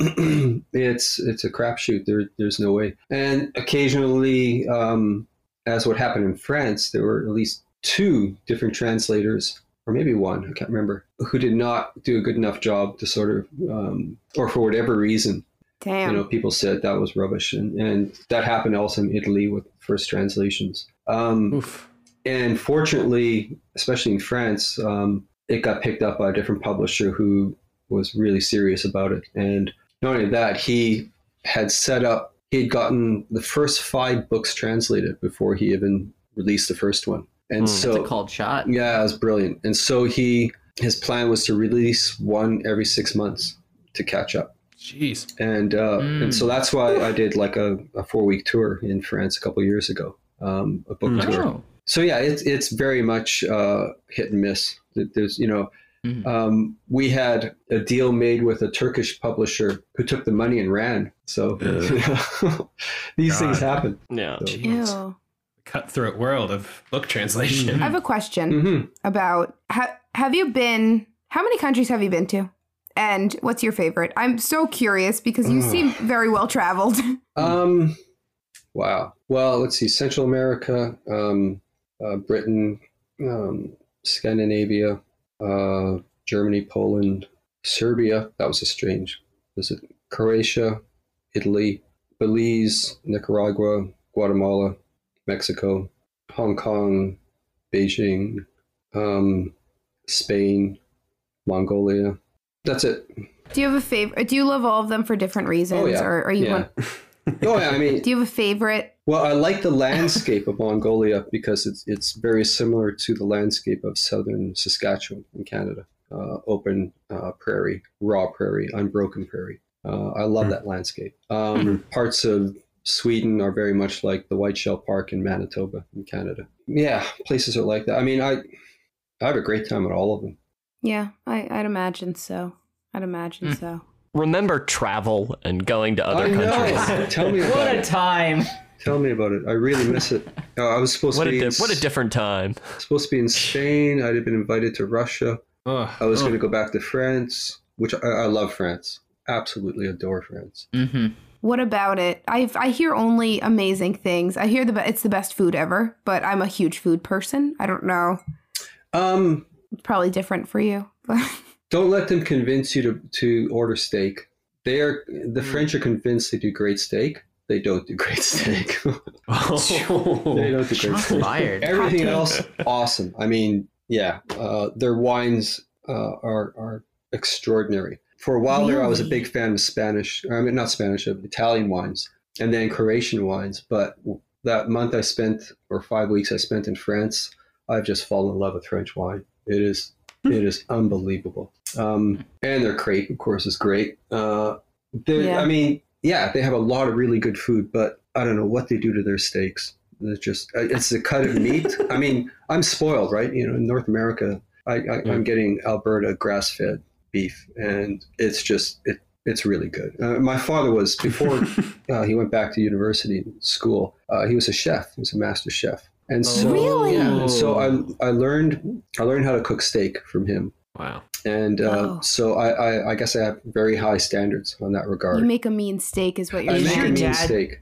it's it's a crapshoot. There, there's no way. And occasionally, um, as what happened in France, there were at least two different translators, or maybe one, I can't remember, who did not do a good enough job to sort of, um, or for whatever reason, Damn. you know, people said that was rubbish. And, and that happened also in Italy with first translations. Um, Oof. And fortunately, especially in France, um, it got picked up by a different publisher who was really serious about it. And not only that, he had set up, he had gotten the first five books translated before he even released the first one. And mm, so that's a called shot. Yeah, it was brilliant. And so he, his plan was to release one every six months to catch up. Jeez. And uh, mm. and so that's why I did like a, a four week tour in France a couple of years ago, um, a book mm. tour. Oh. So yeah, it's it's very much uh, hit and miss. There's you know, mm. um, we had a deal made with a Turkish publisher who took the money and ran. So uh, you know, these God. things happen. Yeah. So, Ew. Cutthroat world of book translation. I have a question mm-hmm. about ha- have you been, how many countries have you been to? And what's your favorite? I'm so curious because you seem very well traveled. Um, wow. Well, let's see. Central America, um, uh, Britain, um, Scandinavia, uh, Germany, Poland, Serbia. That was a strange visit. Croatia, Italy, Belize, Nicaragua, Guatemala, Mexico, Hong Kong, Beijing, um, Spain, Mongolia. That's it. Do you have a favorite? Do you love all of them for different reasons? Oh, yeah. Or are you yeah. one? Oh, yeah. I mean, do you have a favorite? Well, I like the landscape of Mongolia because it's it's very similar to the landscape of southern Saskatchewan in Canada. Uh, open uh, prairie, raw prairie, unbroken prairie. Uh, I love mm. that landscape. Um, mm-hmm. Parts of Sweden are very much like the Whiteshell Park in Manitoba in Canada. Yeah, places are like that. I mean, I I have a great time at all of them. Yeah, I, I'd imagine so. I'd imagine mm. so. Remember travel and going to other I countries. Know. Tell me about what a it. time. Tell me about it. I really miss it. Uh, I was supposed what to be a di- in, what a different time. Supposed to be in Spain. I'd have been invited to Russia. Oh, I was oh. going to go back to France, which I, I love France. Absolutely adore France. Mm-hmm. What about it? I I hear only amazing things. I hear the be- it's the best food ever, but I'm a huge food person. I don't know. Um, it's probably different for you. Don't let them convince you to, to order steak. They are the French are convinced they do great steak. They don't do great steak. oh. They don't do great steak. Fired. Everything else, awesome. I mean, yeah, uh, their wines uh, are are extraordinary. For a while there, I was a big fan of Spanish, I mean, not Spanish, of Italian wines, and then Croatian wines. But that month I spent, or five weeks I spent in France, I've just fallen in love with French wine. It is, it is unbelievable. Um, and their crepe, of course, is great. Uh, yeah. I mean, yeah, they have a lot of really good food, but I don't know what they do to their steaks. It's just, it's the cut of meat. I mean, I'm spoiled, right? You know, in North America, I, I, I'm getting Alberta grass-fed beef, and it's just, it, it's really good. Uh, my father was, before uh, he went back to university school, uh, he was a chef. He was a master chef. And so, really? yeah, and so I, I learned, I learned how to cook steak from him. Wow. And uh, oh. so I, I, I guess I have very high standards on that regard. You make a mean steak is what you're I saying. make a mean dad- steak.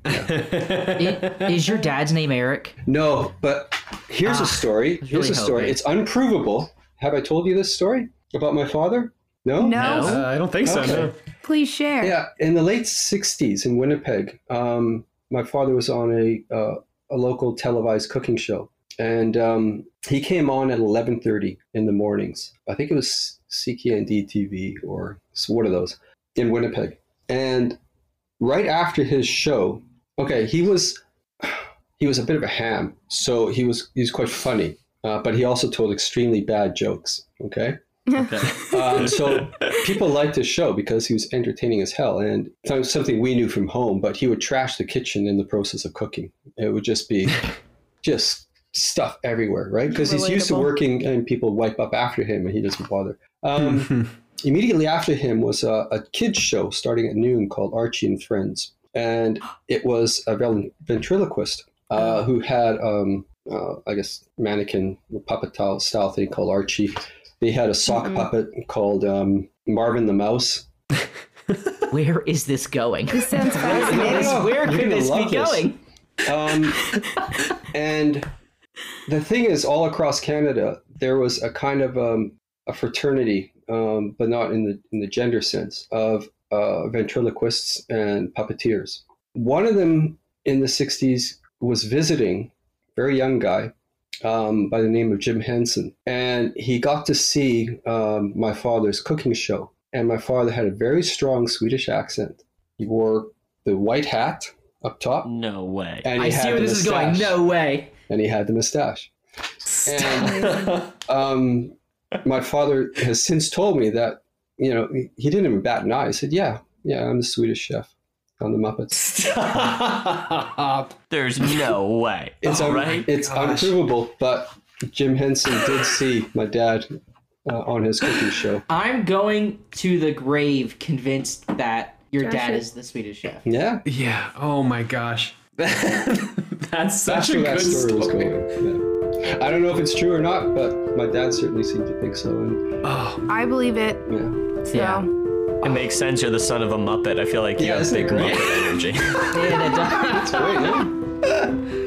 Yeah. I- Is your dad's name Eric? No, but here's Ah, a story. was Here's really a story. hoping. It's unprovable. Have I told you this story about my father? No? No. uh, I don't think so. Okay. No. Please share. Yeah, in the late sixties in Winnipeg, um, my father was on a uh, a local televised cooking show. And um, he came on at eleven thirty in the mornings. I think it was C K N D T V or one of those in Winnipeg. And right after his show, okay, he was he was a bit of a ham, so he was he was quite funny, uh, but he also told extremely bad jokes. Okay. Okay. um, so people liked his show because he was entertaining as hell, and it was something we knew from home. But he would trash the kitchen in the process of cooking. It would just be just stuff everywhere, right? Because he's used to Relatable. working and people wipe up after him, and he doesn't bother. Um, immediately after him was a, a kids show starting at noon called Archie and Friends, and it was a vel- ventriloquist uh, who had, um, uh, I guess, mannequin puppet style thing called Archie. They had a sock Mm-hmm. puppet called um, Marvin the Mouse. Where is this going? This sounds I fascinating. don't know. Where You're could gonna this be love this. going? Um, and the thing is, all across Canada, there was a kind of um, a fraternity, um, but not in the in the gender sense, of uh, ventriloquists and puppeteers. One of them in the sixties was visiting, very young guy, um, by the name of Jim Henson, and he got to see um, my father's cooking show. And my father had a very strong Swedish accent. He wore the white hat up top, No way. and he I had see where the this is going. mustache. No way. And he had the mustache. And um, my father has since told me that, you know, he, he didn't even bat an eye. He said, yeah, yeah, I'm the Swedish chef on the Muppets. Stop. There's no way. It's, All un- right. it's Gosh. unprovable, but Jim Henson did see my dad uh, on his cooking show. I'm going to the grave convinced that your Josh, dad it- is the Swedish chef. Yeah, Yeah. Oh my gosh. That's such that's a where that good story, story. was going. Yeah. I don't know if it's true or not, but my dad certainly seemed to think so. And Oh, I believe it. yeah. So Yeah. It makes sense. You're the son of a Muppet. I feel like you Yeah, have isn't it big great? Muppet energy. Yeah, that does. That's great, yeah.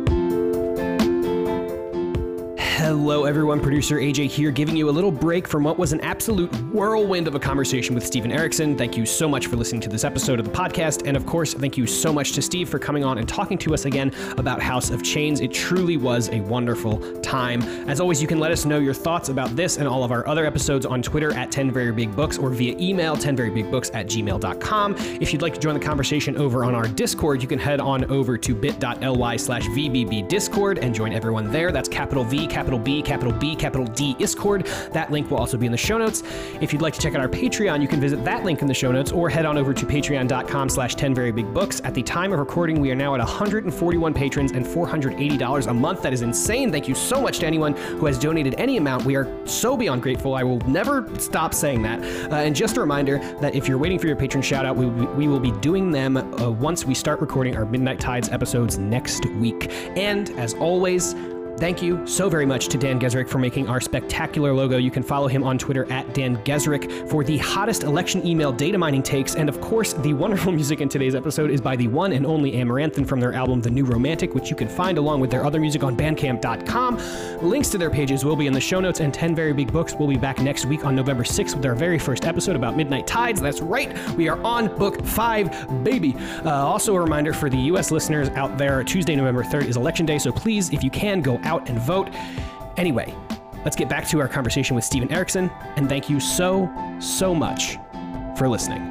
Hello, everyone. Producer A J here, giving you a little break from what was an absolute whirlwind of a conversation with Steven Erikson. Thank you so much for listening to this episode of the podcast. And of course, thank you so much to Steve for coming on and talking to us again about House of Chains. It truly was a wonderful time. As always, you can let us know your thoughts about this and all of our other episodes on Twitter at ten very big books or via email ten very big books at gmail dot com. If you'd like to join the conversation over on our Discord, you can head on over to bit.ly slash VBB Discord and join everyone there. That's capital V, capital B, capital B, capital D, Discord. That link will also be in the show notes. If you'd like to check out our Patreon, you can visit that link in the show notes or head on over to patreon.com slash 10 very big books. At the time of recording, we are now at one hundred forty-one patrons and four hundred eighty dollars a month. That is insane. Thank you so much to anyone who has donated any amount. We are so beyond grateful. I will never stop saying that. Uh, and just a reminder that if you're waiting for your patron shout out, we, we will be doing them uh, once we start recording our Midnight Tides episodes next week. And as always, thank you so very much to Dan Gesrick for making our spectacular logo. You can follow him on Twitter at Dan Gesrick for the hottest election email data mining takes. And of course, the wonderful music in today's episode is by the one and only Amaranthin from their album The New Romantic, which you can find along with their other music on bandcamp dot com. Links to their pages will be in the show notes, and ten Very Big Books will be back next week on November sixth with our very first episode about Midnight Tides. That's right, we are on book five, baby. Uh, also a reminder for the U S listeners out there, Tuesday, November third is election day, so please, if you can, go out and vote. Anyway, let's get back to our conversation with Steven Erikson, and thank you so, so much for listening.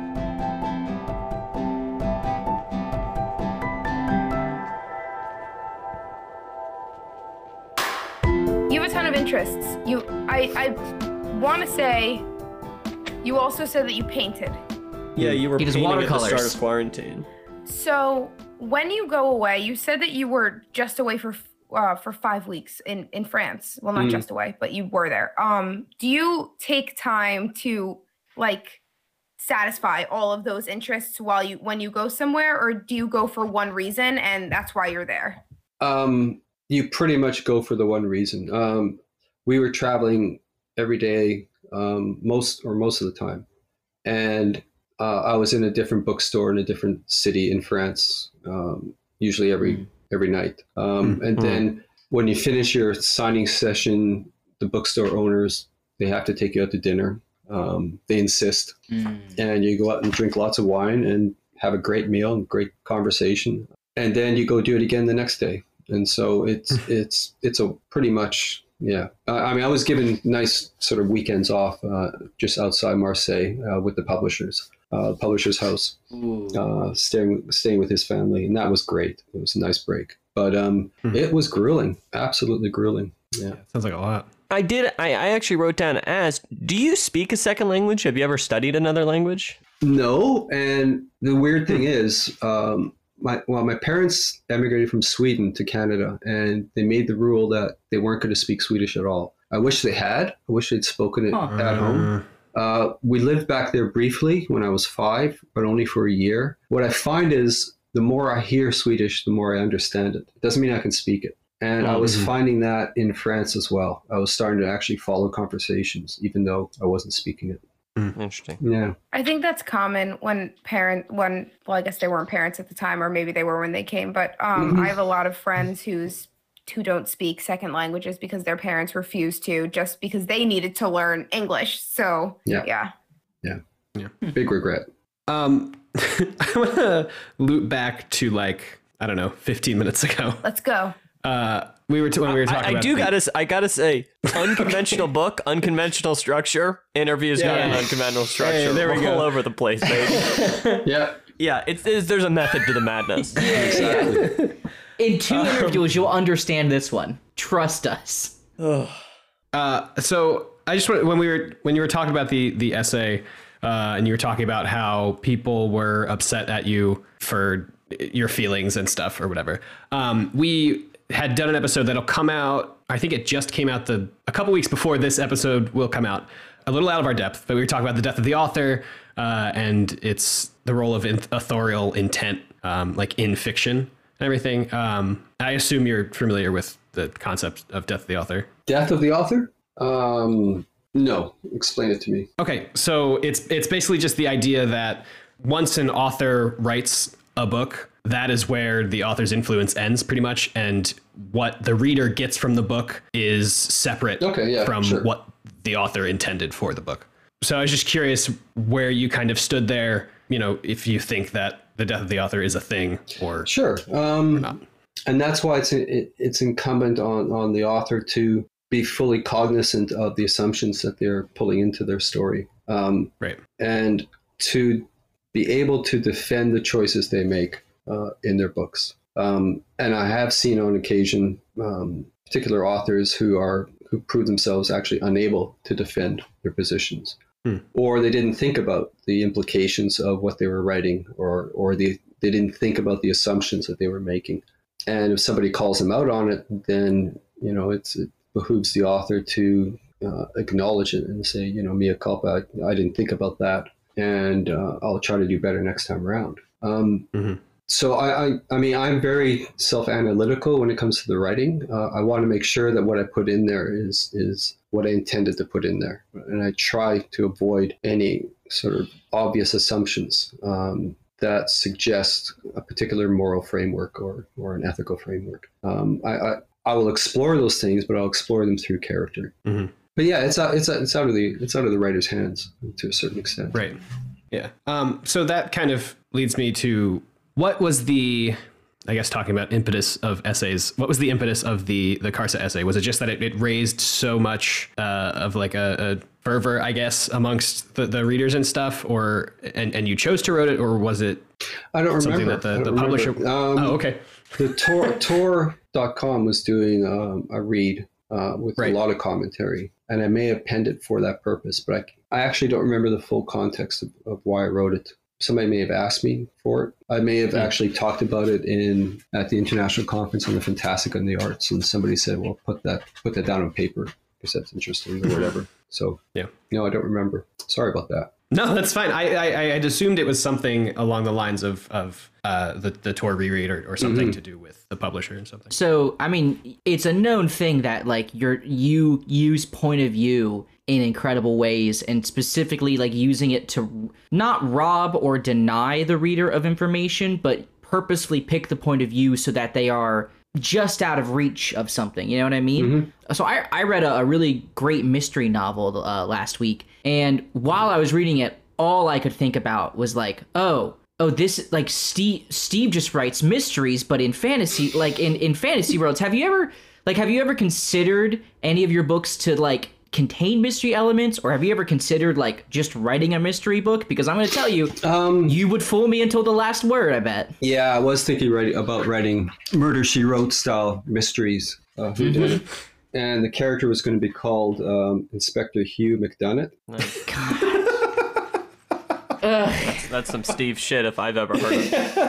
You have a ton of interests. You, I, I want to say, you also said that you painted. Yeah, you were He does painting at the watercolors. start of quarantine. So when you go away, you said that you were just away for uh, for five weeks in, in France. Well, not Mm. just away, but you were there. Um, do you take time to like satisfy all of those interests while you when you go somewhere, or do you go for one reason and that's why you're there? Um, you pretty much go for the one reason. Um, we were traveling every day, um, most or most of the time, and uh, I was in a different bookstore in a different city in France, um, usually every mm. every night. Um, mm. And mm. then when you finish your signing session, the bookstore owners, they have to take you out to dinner. Um, they insist, mm. and you go out and drink lots of wine and have a great meal and great conversation, and then you go do it again the next day. And so it's it's it's a pretty much yeah. I, I mean, I was given nice sort of weekends off uh, just outside Marseille uh, with the publishers, uh, publisher's house, uh, staying staying with his family, and that was great. It was a nice break, but um, mm. it was grueling, absolutely grueling. Yeah, sounds like a lot. I did. I, I actually wrote down and asked, do you speak a second language? Have you ever studied another language? No. And the weird thing is, um, my well, my parents emigrated from Sweden to Canada, and they made the rule that they weren't going to speak Swedish at all. I wish they had. I wish they'd spoken it huh. at home. Uh, we lived back there briefly when I was five, but only for a year. What I find is the more I hear Swedish, the more I understand it. It doesn't mean I can speak it. And I was mm-hmm. finding that in France as well. I was starting to actually follow conversations, even though I wasn't speaking it. Mm. Interesting. Yeah. I think that's common when parent, when, well, I guess they weren't parents at the time, or maybe they were when they came. But um, mm-hmm. I have a lot of friends who's who don't speak second languages because their parents refused to, just because they needed to learn English. So, yeah. Yeah. Yeah. yeah. Big regret. Um, I want to loop back to like, I don't know, fifteen minutes ago. Let's go. Uh, we were t- when we were talking. I, I about do the- gotta. I gotta say, unconventional book, unconventional structure. Interviews Yeah. got an unconventional structure. Hey, there we We're all go. over the place, baby. yeah, yeah. It's, it's there's a method to the madness. exactly. In two interviews, you'll understand this one. Trust us. Uh, so I just want when we were when you were talking about the the essay, uh, and you were talking about how people were upset at you for your feelings and stuff or whatever. Um, we had done an episode that'll come out. I think it just came out the a couple weeks before this episode will come out. A little out of our depth, but we were talking about the death of the author uh, and it's the role of in- authorial intent, um, like in fiction and everything. Um, I assume you're familiar with the concept of death of the author. Death of the author? Um, no. Explain it to me. Okay, so it's it's basically just the idea that once an author writes a book, that is where the author's influence ends pretty much, and what the reader gets from the book is separate okay, yeah, from sure. what the author intended for the book. So I was just curious where you kind of stood there, you know, if you think that the death of the author is a thing or sure. Um, or not. And that's why it's it, it's incumbent on, on the author to be fully cognizant of the assumptions that they're pulling into their story. Um, right. And to be able to defend the choices they make uh, in their books. Um, and I have seen on occasion um, particular authors who are who prove themselves actually unable to defend their positions, hmm. or they didn't think about the implications of what they were writing, or or they, they didn't think about the assumptions that they were making. And if somebody calls them out on it, then you know it's, it behooves the author to uh, acknowledge it and say, you know, mea culpa, I, I didn't think about that, and uh, I'll try to do better next time around. Um, mm-hmm. So I, I, I mean, I'm very self-analytical when it comes to the writing. Uh, I want to make sure that what I put in there is is what I intended to put in there, and I try to avoid any sort of obvious assumptions um, that suggest a particular moral framework or or an ethical framework. Um, I, I I will explore those things, but I'll explore them through character. Mm-hmm. But yeah, it's out, it's out, it's out of the it's out of the writer's hands to a certain extent. Right. Yeah. Um, so that kind of leads me to. What was the, I guess talking about impetus of essays, what was the impetus of the the Karsa essay? Was it just that it, it raised so much uh, of like a, a fervor, I guess, amongst the, the readers and stuff, or and, and you chose to write it, or was it I don't something remember. that the, the I don't publisher? remember. Um, oh, okay. The Tor Tor dot com was doing um, a read uh, with Right. a lot of commentary, and I may have penned it for that purpose, but I, I actually don't remember the full context of, of why I wrote it. Somebody may have asked me for it. I may have Yeah. actually talked about it in at the International Conference on the Fantastic and the Arts, and somebody said, "Well, put that put that down on paper because that's interesting," or whatever. So Yeah. no, I don't remember. Sorry about that. No, that's fine. I, I I had assumed it was something along the lines of of uh, the the Tor reread or, or something Mm-hmm. to do with the publisher and something. So, I mean, it's a known thing that like you're you use point of view in incredible ways, and specifically like using it to not rob or deny the reader of information, but purposefully pick the point of view so that they are just out of reach of something. You know what I mean? Mm-hmm. So I, I read a, a really great mystery novel uh, last week, and while I was reading it, all I could think about was like, oh, oh, this like Steve Steve just writes mysteries, but in fantasy, like in, in fantasy worlds. Have you ever like have you ever considered any of your books to like contain mystery elements, or have you ever considered like just writing a mystery book? Because I'm going to tell you, Um, you would fool me until the last word, I bet. Yeah, I was thinking writing, about writing Murder, She Wrote style mysteries. Uh, who did it? And the character was going to be called um, Inspector Hugh McDonough. That's, that's some Steve shit if I've ever heard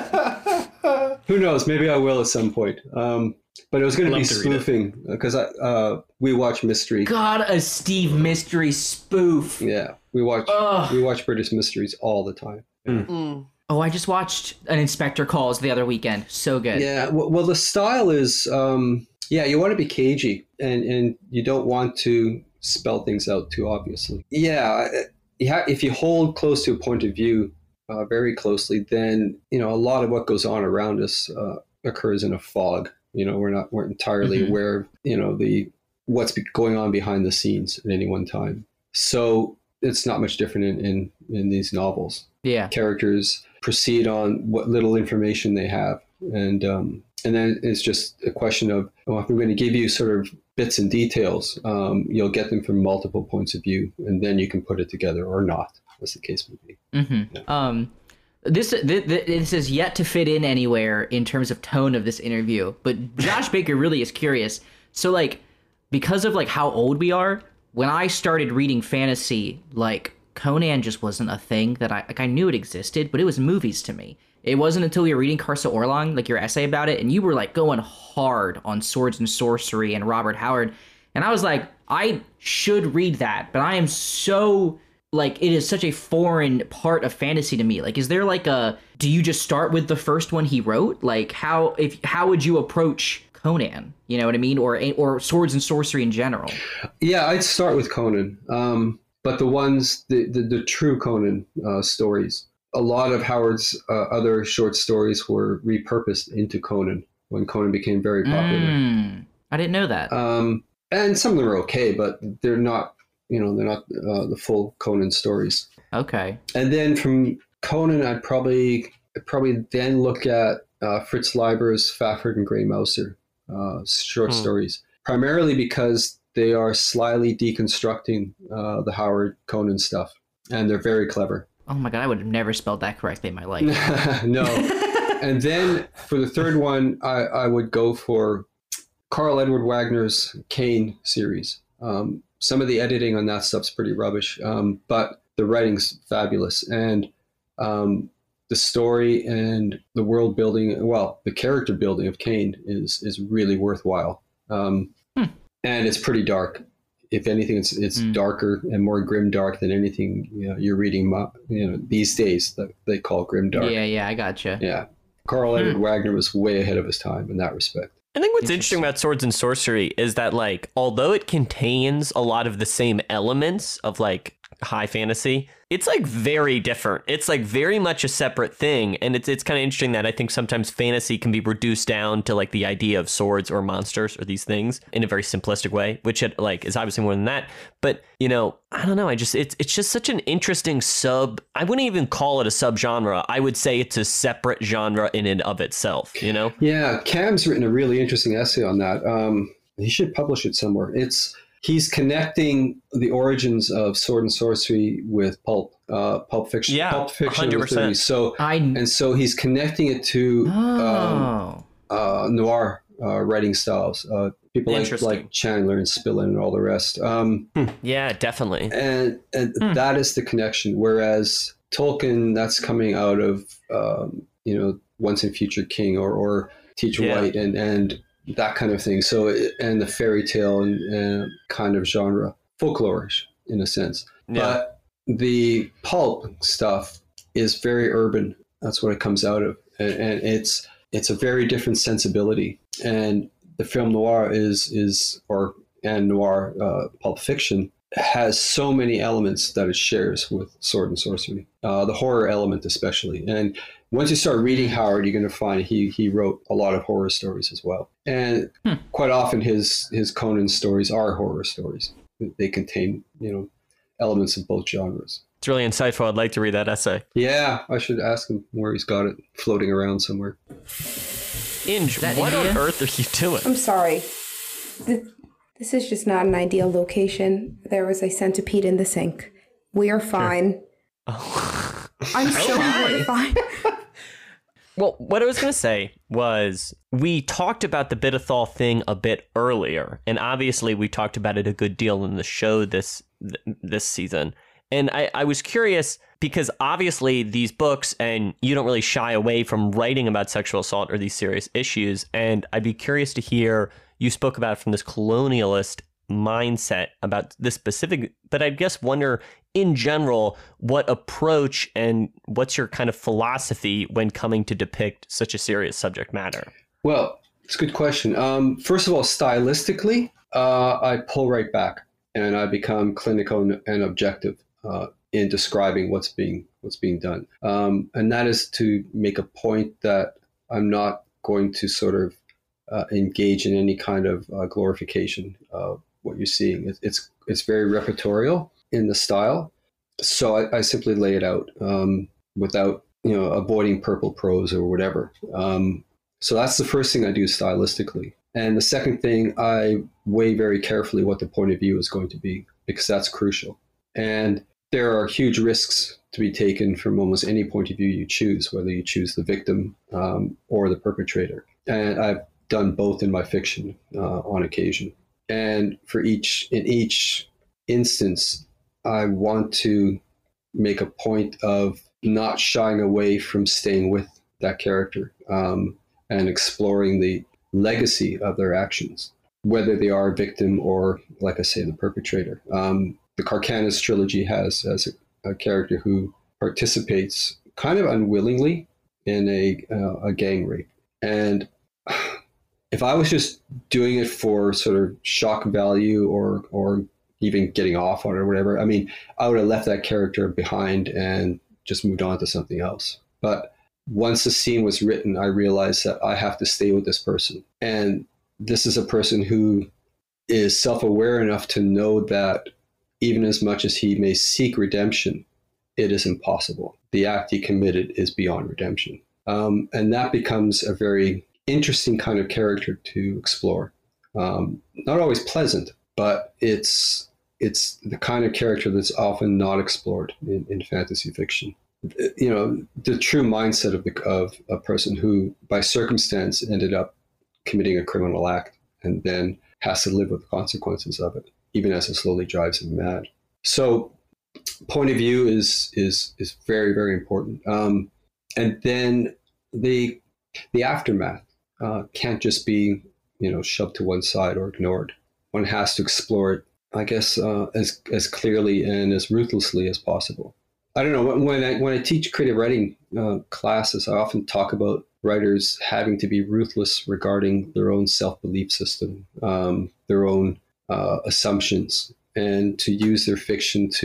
of. Who knows? Maybe I will at some point. Um, but it was going to Love be to read it. spoofing because I uh, we watch mystery. God, a Steve mystery spoof. Yeah, we watch Ugh. we watch British mysteries all the time. Oh, I just watched an Inspector Calls the other weekend. So good. Yeah, well, well the style is um, yeah, you want to be cagey and and you don't want to spell things out too obviously. Yeah, yeah, if you hold close to a point of view uh, very closely, then you know a lot of what goes on around us uh, occurs in a fog. You know, we're not we're entirely Mhm. aware of you know the what's be- going on behind the scenes at any one time. So it's not much different in in, in these novels. Yeah. Characters proceed on what little information they have, and um, and then it's just a question of, well, if we're going to give you sort of bits and details, um, you'll get them from multiple points of view, and then you can put it together or not, as the case may be. Mm-hmm. Um, this th- th- this is yet to fit in anywhere in terms of tone of this interview, but Josh Baker really is curious. So, like, because of like how old we are, when I started reading fantasy, like Conan just wasn't a thing that I like. I knew it existed, but it was movies to me. It wasn't until we were reading Karsa Orlong, like your essay about it, and you were like going hard on Swords and Sorcery and Robert Howard, and I was like, I should read that, but I am so like it is such a foreign part of fantasy to me. Like, is there like a do you just start with the first one he wrote? Like, how if how would you approach Conan? You know what I mean, or or Swords and Sorcery in general? Yeah, I'd start with Conan, um, but the ones the the, the true Conan uh, stories. A lot of Howard's uh, other short stories were repurposed into Conan when Conan became very popular. Mm, I didn't know that. Um, and some of them are okay, but they're not, you know, they're not uh, the full Conan stories. Okay. And then from Conan, I'd probably I'd probably then look at uh, Fritz Leiber's Fafhrd and Grey Mouser uh, short Hmm. stories, primarily because they are slyly deconstructing uh, the Howard Conan stuff, and they're very clever. Oh my god, I would have never spelled that correctly in my life. No. And then for the third one, I, I would go for Carl Edward Wagner's Kane series. Um, some of the editing on that stuff's pretty rubbish, um, but the writing's fabulous. And um, the story and the world building, well, the character building of Kane is is really worthwhile. Um, Hmm. And it's pretty dark. If anything, it's it's Mm. darker and more grim dark than anything you know, you're reading mo- you know, these days that they call grim dark. Yeah, yeah, I gotcha. Yeah. Carl Edward Wagner was way ahead of his time in that respect. I think what's interesting about Swords and Sorcery is that, like, although it contains a lot of the same elements of, like, high fantasy. It's like very different. It's like very much a separate thing. And it's it's kind of interesting that I think sometimes fantasy can be reduced down to like the idea of swords or monsters or these things in a very simplistic way, which it like is obviously more than that. But, you know, I don't know. I just it's it's just such an interesting sub. I wouldn't even call it a subgenre. I would say it's a separate genre in and of itself, you know? Yeah, Cam's written a really interesting essay on that. Um, he should publish it somewhere. It's He's connecting the origins of sword and sorcery with pulp, uh, pulp fiction, Yeah, pulp fiction one hundred of the percent. thirties. So, I and so he's connecting it to um, oh uh, noir uh, writing styles. Uh, people like, Interesting. like Chandler and Spillane and all the rest. Um, Yeah, definitely. and and Hmm. that is the connection. Whereas Tolkien, that's coming out of um, you know Once and Future King or or Teacher Yeah. White and and that kind of thing. So and the fairy tale and, and kind of genre, folklorish in a sense. Yeah. But the pulp stuff is very urban. That's what it comes out of, and, and it's it's a very different sensibility. And the film noir is is or and noir uh, pulp fiction has so many elements that it shares with sword and sorcery, uh, the horror element especially. And once you start reading Howard, you're going to find he he wrote a lot of horror stories as well. And Hmm. quite often his his Conan stories are horror stories. They contain, you know, elements of both genres. It's really insightful. I'd like to read that essay. Yeah, I should ask him where he's got it floating around somewhere. Inge, that what India? on earth are you doing? I'm sorry. Th- This is just not an ideal location. There was a centipede in the sink. We are fine. Oh. I'm so mortified. Well, what I was going to say was we talked about the Bidethal thing a bit earlier, and obviously we talked about it a good deal in the show this th- this season. And I, I was curious because obviously these books, and you don't really shy away from writing about sexual assault or these serious issues, and I'd be curious to hear, you spoke about it from this colonialist mindset about this specific, but I guess wonder in general, what approach and what's your kind of philosophy when coming to depict such a serious subject matter? Well, it's a good question. Um, first of all, stylistically, uh, I pull right back and I become clinical and, and objective uh, in describing what's being what's being done, um, and that is to make a point that I'm not going to sort of uh, engage in any kind of uh, glorification of what you're seeing. It, it's it's very repertorial in the style, so I, I simply lay it out um, without you know avoiding purple prose or whatever. Um, so that's the first thing I do stylistically, and the second thing, I weigh very carefully what the point of view is going to be, because that's crucial. And there are huge risks to be taken from almost any point of view you choose, whether you choose the victim um, or the perpetrator. And I've done both in my fiction uh, on occasion. And for each in each instance, I want to make a point of not shying away from staying with that character um, and exploring the legacy of their actions, whether they are a victim or, like I say, the perpetrator. Um, the Carcanis trilogy has as a, a character who participates kind of unwillingly in a, uh, a gang rape. And if I was just doing it for sort of shock value or or even getting off on it or whatever, I mean, I would have left that character behind and just moved on to something else. But once the scene was written, I realized that I have to stay with this person. And this is a person who is self-aware enough to know that even as much as he may seek redemption, it is impossible. The act he committed is beyond redemption. Um, and that becomes a very interesting kind of character to explore. Um, not always pleasant, but it's it's the kind of character that's often not explored in, in fantasy fiction. You know, the true mindset of the, of a person who, by circumstance, ended up committing a criminal act and then has to live with the consequences of it, even as it slowly drives him mad. So, point of view is is is very very important. Um, and then the the aftermath uh, can't just be you know shoved to one side or ignored. One has to explore it, I guess, uh, as as clearly and as ruthlessly as possible. I don't know, when I when I teach creative writing uh, classes, I often talk about writers having to be ruthless regarding their own self-belief system, um, their own uh, assumptions, and to use their fiction to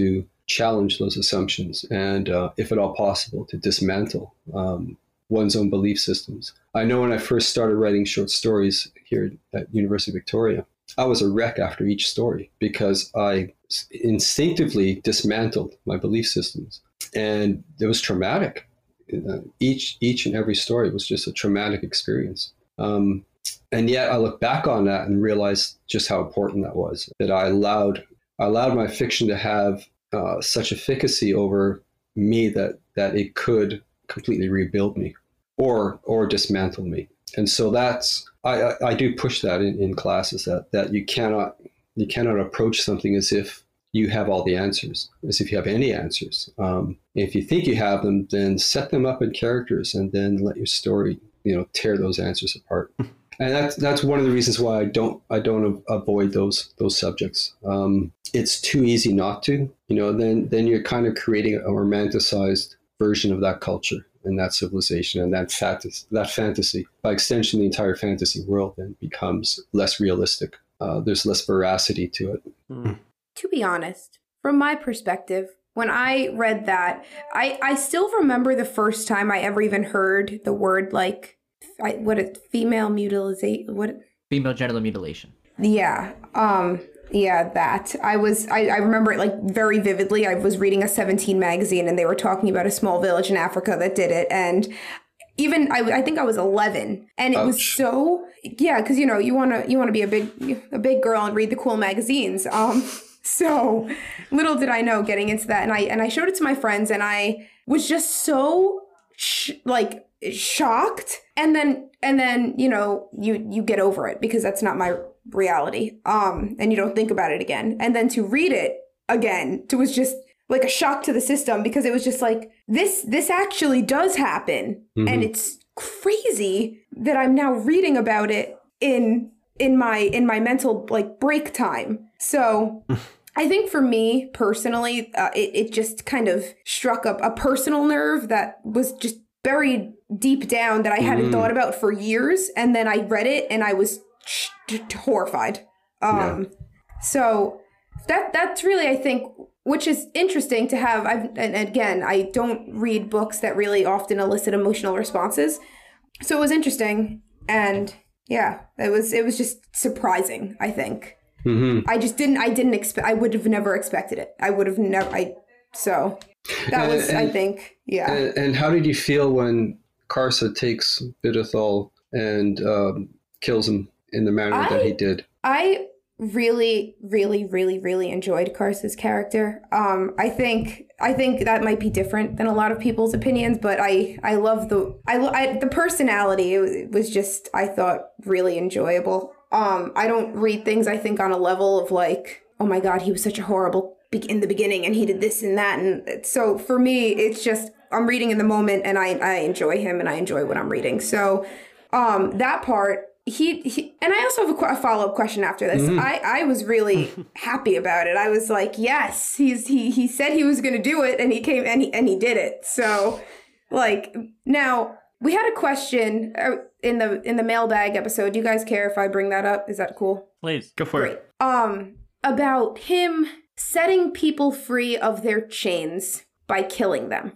challenge those assumptions and, uh, if at all possible, to dismantle um, one's own belief systems. I know when I first started writing short stories here at University of Victoria, I was a wreck after each story because I instinctively dismantled my belief systems, and it was traumatic. Uh, each each and every story was just a traumatic experience. Um, and yet I look back on that and realize just how important that was, that I allowed I allowed my fiction to have uh, such efficacy over me that that it could completely rebuild me or or dismantle me. And so that's I, I, I do push that in, in classes, that that you cannot you cannot approach something as if you have all the answers, as if you have any answers. Um, if you think you have them, then set them up in characters and then let your story, you know, tear those answers apart. And that's that's one of the reasons why I don't I don't avoid those those subjects. Um, it's too easy not to, you know. Then then you're kind of creating a romanticized version of that culture and that civilization and that fantasy. That fantasy, by extension, the entire fantasy world then becomes less realistic. Uh, there's less veracity to it. Mm. To be honest, from my perspective, when I read that, I I still remember the first time I ever even heard the word, like, I, what it female mutilation, what Female genital mutilation. Yeah. Um, yeah, that. I was, I, I remember it like very vividly. I was reading a seventeen magazine and they were talking about a small village in Africa that did it. And even, I, I think I was eleven and it Ouch. was so, yeah, because, you know, you want to, you want to be a big, a big girl and read the cool magazines. Um, so little did I know getting into that. And I, and I showed it to my friends and I was just so sh- like shocked. And then, and then, you know, you, you get over it because that's not my reality. Um, and you don't think about it again. And then to read it again, to was just like a shock to the system because it was just like, this, this actually does happen. Mm-hmm. And it's crazy that I'm now reading about it in, in my, in my mental like break time. So I think for me personally, uh, it, it just kind of struck up a personal nerve that was just buried deep down that I hadn't mm. thought about for years. And then I read it and I was sh- t- horrified. Um, yeah. So that that's really, I think, which is interesting to have. I've, and again, I don't read books that really often elicit emotional responses. So it was interesting. And yeah, it was it was just surprising, I think. Mm-hmm. I just didn't I didn't expect I would have never expected it. I would have never I so that was and, I think yeah. And, and how did you feel when Karsa takes Bidithal and um, kills him in the manner I, that he did? I really, really, really, really enjoyed Karsa's character. Um, I think I think that might be different than a lot of people's opinions, but I I love the I, I the personality. It was, it was just I thought really enjoyable. Um, I don't read things, I think, on a level of like, oh my God, he was such a horrible be- in the beginning and he did this and that. And so for me, it's just, I'm reading in the moment and I, I enjoy him and I enjoy what I'm reading. So um, that part, he, he, and I also have a, a follow-up question after this. Mm-hmm. I, I was really happy about it. I was like, yes, he's, he, he said he was going to do it and he came and he, and he did it. So like now we had a question in the in the mailbag episode. Do you guys care if I bring that up? Is that cool? Please. Go for Great. it. Um, about him setting people free of their chains by killing them.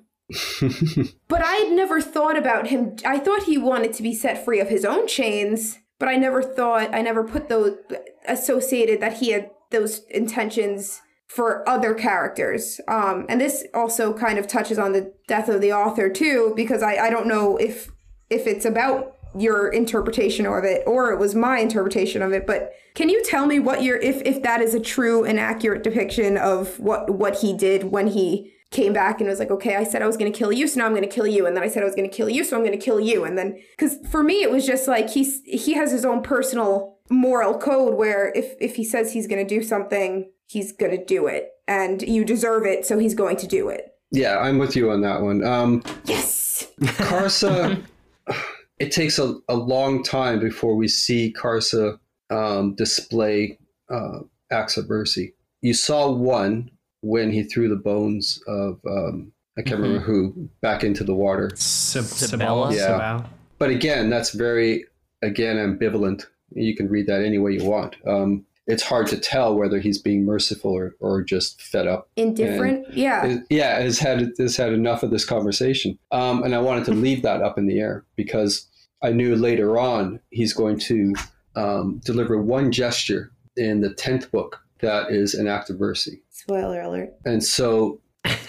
But I had never thought about him. I thought he wanted to be set free of his own chains, but I never thought, I never put those, associated that he had those intentions for other characters. Um, and this also kind of touches on the death of the author too, because I, I don't know if if it's about your interpretation of it or it was my interpretation of it, but can you tell me what your if if that is a true and accurate depiction of what what he did when he came back and was like, okay, I said I was going to kill you, so now I'm going to kill you, and then I said I was going to kill you, so I'm going to kill you, and then because for me it was just like he's he has his own personal moral code where if if he says he's going to do something, he's going to do it, and you deserve it, so he's going to do it. Yeah, I'm with you on that one. Um, yes, Karsa. It takes a, a long time before we see Karsa um, display uh, acts of mercy. You saw one when he threw the bones of, um, I can't mm-hmm. remember who, back into the water. Sib- Sabella? Yeah. Sabella. But again, that's very, again, ambivalent. You can read that any way you want. Um, it's hard to tell whether he's being merciful or, or just fed up. Indifferent, and, yeah. Yeah, has had has had enough of this conversation. Um, and I wanted to leave that up in the air because I knew later on he's going to um, deliver one gesture in the tenth book that is an act of mercy. Spoiler alert. And so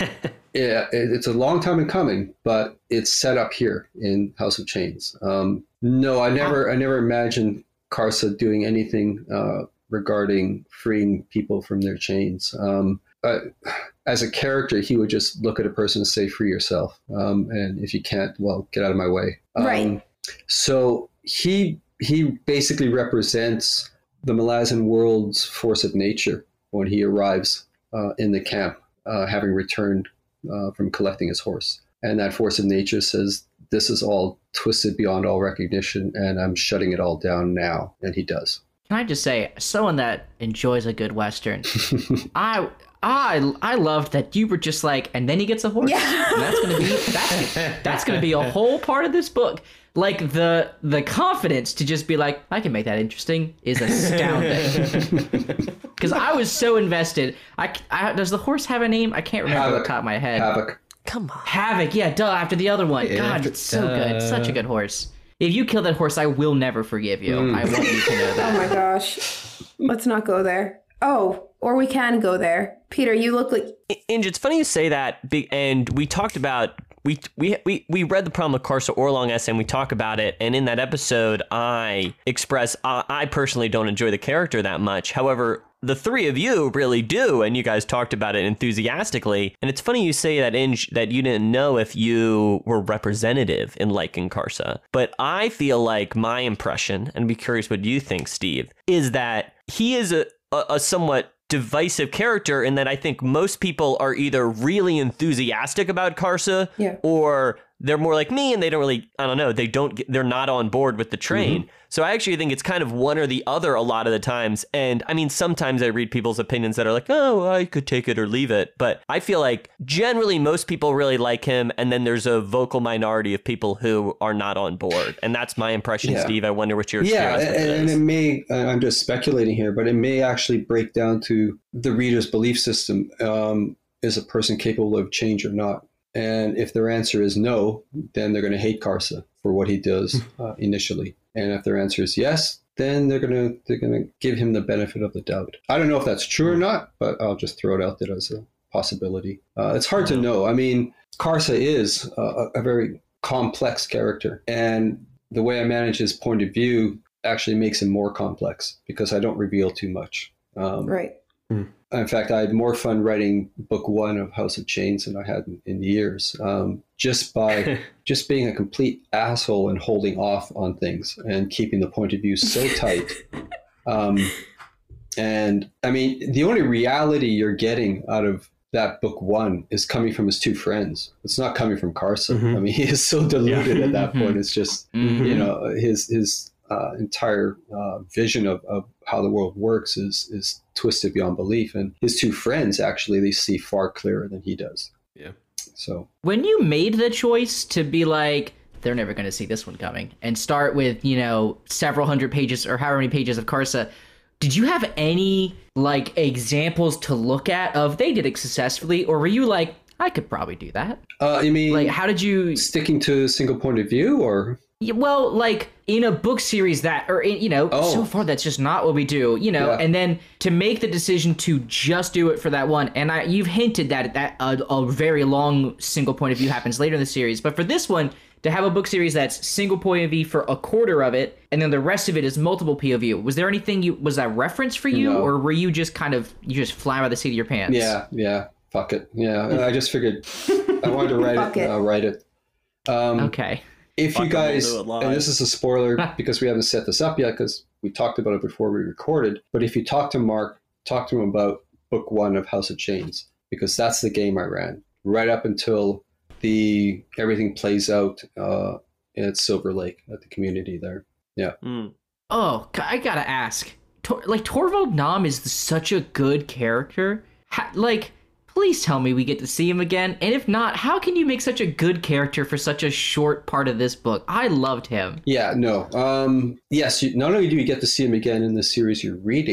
yeah, it, it's a long time in coming, but it's set up here in House of Chains. Um, no, I never I never imagined Karsa doing anything uh, regarding freeing people from their chains. Um, uh, as a character, he would just look at a person and say, free yourself. Um, and if you can't, well, get out of my way. Um, Right. So he he basically represents the Malazan world's force of nature when he arrives uh, in the camp, uh, having returned uh, from collecting his horse. And that force of nature says, this is all twisted beyond all recognition, and I'm shutting it all down now. And he does. Can I just say, someone that enjoys a good Western, I I I loved that you were just like, and then he gets a horse. Yeah. And that's gonna be that's, that's gonna be a whole part of this book. Like the the confidence to just be like, I can make that interesting is astounding. Because I was so invested. I, I does the horse have a name? I can't remember Havoc. the top of my head. Havoc. Come on. Havoc, yeah, duh, after the other one. Yeah, God, after- it's so good. duh. Such a good horse. If you kill that horse, I will never forgive you. Mm. I want you to know Oh that. my gosh. Let's not go there. Oh, or we can go there. Peter, you look like Inge, it's funny you say that, be- and we talked about we we we we read the Problem of Karsa Orlong essay, and we talk about it. And in that episode, I express uh, I personally don't enjoy the character that much. However, the three of you really do, and you guys talked about it enthusiastically. And it's funny you say that, Inge, that you didn't know if you were representative in liking Karsa. But I feel like my impression, and I'd be curious what you think, Steve, is that he is a, a, a somewhat divisive character in that I think most people are either really enthusiastic about Karsa Yeah. or they're more like me and they don't really, I don't know, they don't get, they're not on board with the train. Mm-hmm. So I actually think it's kind of one or the other a lot of the times. And I mean, sometimes I read people's opinions that are like, oh, I could take it or leave it. But I feel like generally most people really like him. And then there's a vocal minority of people who are not on board. And that's my impression, Yeah. Steve. I wonder what your Yeah, experience with and, it and is. it may, I'm just speculating here, but it may actually break down to the reader's belief system. Um, is a person capable of change or not? And if their answer is no, then they're going to hate Karsa for what he does uh, initially. And if their answer is yes, then they're going to they're going to give him the benefit of the doubt. I don't know if that's true or not, but I'll just throw it out there as a possibility. Uh, it's hard to know. I mean, Karsa is a, a very complex character, and the way I manage his point of view actually makes him more complex because I don't reveal too much. Um, right. In fact, I had more fun writing book one of House of Chains than I had in, in years, um, just by just being a complete asshole and holding off on things and keeping the point of view so tight. Um, and I mean, the only reality you're getting out of that book one is coming from his two friends. It's not coming from Karsa. Mhm. I mean, he is so diluted Yeah. at that point. It's just, Mhm. you know, his his uh, entire uh, vision of, of how the world works is is twisted beyond belief. And his two friends, actually, they see far clearer than he does. Yeah. So, When you made the choice to be like, they're never going to see this one coming, and start with, you know, several hundred pages or however many pages of Karsa, did you have any, like, examples to look at of they did it successfully, or were you like, I could probably do that? uh, you mean Like, how did you... sticking to a single point of view, or? Yeah, well, like in a book series that, or in, you know, Oh. so far that's just not what we do, you know. Yeah. And then to make the decision to just do it for that one, and I, you've hinted that that a, a very long single point of view happens later in the series, but for this one, to have a book series that's single point of view for a quarter of it, and then the rest of it is multiple P O V, was there anything you was that reference for you, No. or were you just kind of you just fly by the seat of your pants? Yeah, yeah, fuck it. Yeah, I just figured I wanted to write Fuck it. it. Uh, write it. Um, Okay. If Fuck you it, we'll guys, do it live. and this is a spoiler because we haven't set this up yet because we talked about it before we recorded, but if you talk to Mark, talk to him about book one of House of Chains, because that's the game I ran right up until the everything plays out uh, at Silver Lake at the community there. Yeah. Mm. Oh, I gotta ask. Tor- like, Torvald Nam is such a good character. Ha- like, please tell me we get to see him again. And if not, how can you make such a good character for such a short part of this book? I loved him. Yeah, no. Um, yes, you, not only do you get to see him again in the series you're reading,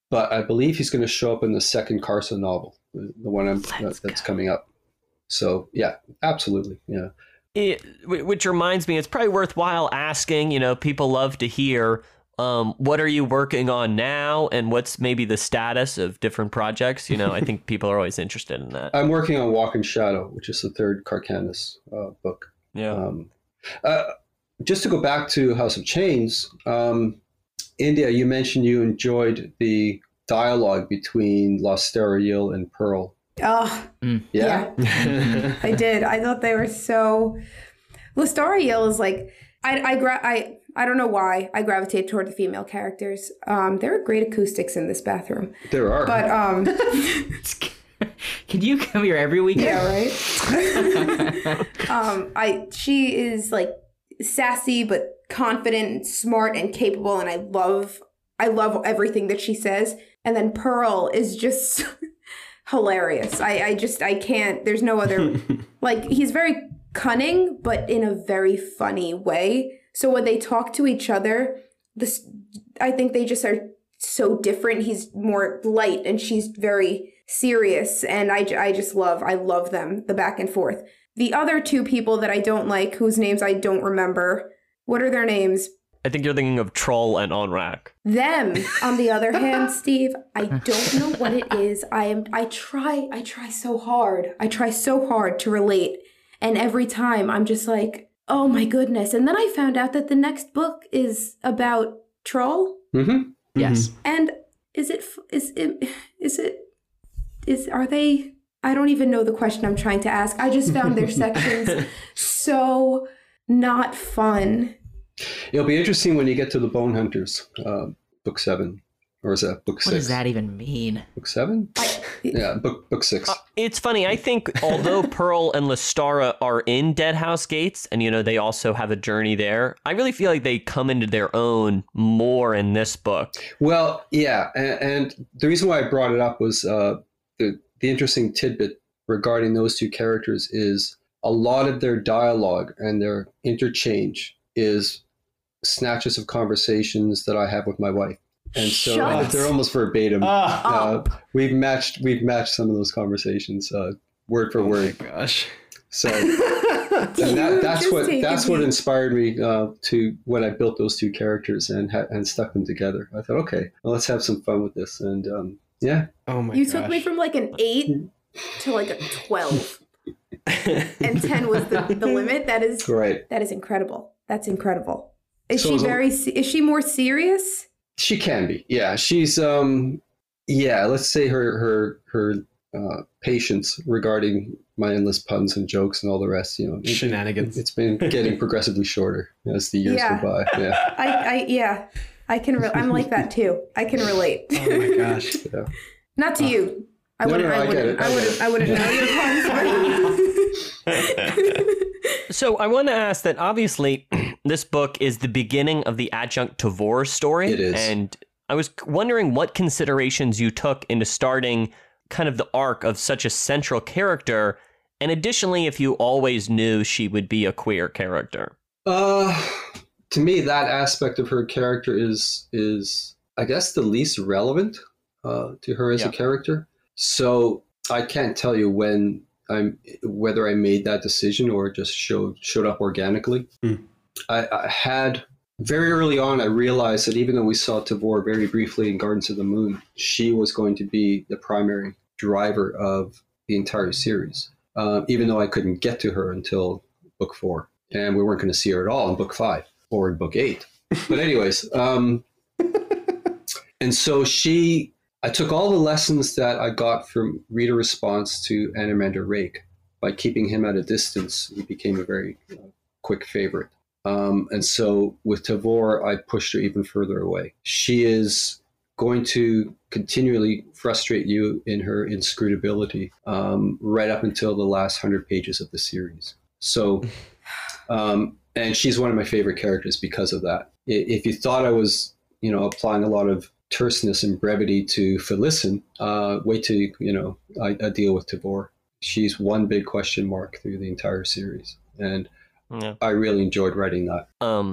but I believe he's going to show up in the second Carson novel, the the one I'm, that, that's coming up. So yeah, absolutely, yeah. It, which reminds me, it's probably worthwhile asking, you know, people love to hear, um, what are you working on now and what's maybe the status of different projects? You know, I think people are always interested in that. I'm working on Walk in Shadow, which is the third Carcanus uh, book. Yeah. Um, uh, just to go back to House of Chains, um, India, you mentioned you enjoyed the dialogue between Lostariel and Pearl. Oh, Mm. Yeah? yeah. I did. I thought they were so. Lestariel is like I I gra- I I don't know why I gravitate toward the female characters. Um, there are great acoustics in this bathroom, There are. but um, Can you come here every weekend? yeah, right. um, I she is like sassy but confident, and smart, and capable, and I love I love everything that she says. And then Pearl is just hilarious. I, I just, I can't, there's no other, like, he's very cunning, but in a very funny way. So when they talk to each other, this, I think they just are so different. He's more light and she's very serious. And I, I just love, I love them, the back and forth. The other two people that I don't like, whose names I don't remember, what are their names? I think you're thinking of Troll and Onrak. Them, on the other hand, Steve, I don't know what it is. I am I try I try so hard. I try so hard to relate. And every time I'm just like, oh my goodness. And then I found out that the next book is about Troll. Mm-hmm. Yes. And is it is it is it is are they I don't even know the question I'm trying to ask. I just found their sections so not fun. It'll be interesting when you get to the Bone Hunters, uh, book seven, or is that book six? What does that even mean? Book seven? I, Yeah, book book six. Uh, it's funny. I think although Pearl and Lestara are in Deadhouse Gates, and you know they also have a journey there, I really feel like they come into their own more in this book. Well, yeah, and, and the reason why I brought it up was uh, the the interesting tidbit regarding those two characters is a lot of their dialogue and their interchange is snatches of conversations that I have with my wife, and so Shut. they're almost verbatim. Ah. Uh, we've matched we've matched some of those conversations uh, word for Oh my word. gosh. So and that, that's Just what take that's it what easy. inspired me uh, to when I built those two characters and ha- and stuck them together. I thought, okay, well, let's have some fun with this, and um, yeah, Oh my You gosh. took me from like an eight to like a twelve, and ten was the, the limit. That is right. that is incredible. That's incredible. Is So she is a- very? se- Is she more serious? She can be, yeah. She's um, yeah. Let's say her her her uh, patience regarding my endless puns and jokes and all the rest. You know, it- Shenanigans. It's been getting progressively shorter as the years Yeah. go by. Yeah. I, I yeah, I can. Re- I'm like that too. I can relate. Oh my gosh. yeah. Not to you. I No, wouldn't. no, I I get wouldn't. it, I I get wouldn't. it. I wouldn't know your puns. So I want to ask that obviously this book is the beginning of the adjunct Tavor story. It is. And I was wondering what considerations you took into starting kind of the arc of such a central character. And additionally, if you always knew she would be a queer character. Uh, to me, that aspect of her character is is I guess the least relevant uh, to her as Yeah. a character. So I can't tell you when I'm whether I made that decision or just showed showed up organically. Hmm. I, I had very early on. I realized that even though we saw Tavor very briefly in Gardens of the Moon, she was going to be the primary driver of the entire series. Uh, even though I couldn't get to her until book four, and we weren't going to see her at all in book five or in book eight. But anyways, um, and so she, I took all the lessons that I got from reader response to Animander Rake. By keeping him at a distance, he became a very uh, quick favorite. Um, and so with Tavor, I pushed her even further away. She is going to continually frustrate you in her inscrutability um, right up until the last hundred pages of the series. So, um, and she's one of my favorite characters because of that. I- If you thought I was, you know, applying a lot of terseness and brevity to Felicin, uh, wait till, you know, I, I deal with Tavor. She's one big question mark through the entire series. And Yeah. I really enjoyed writing that. Um,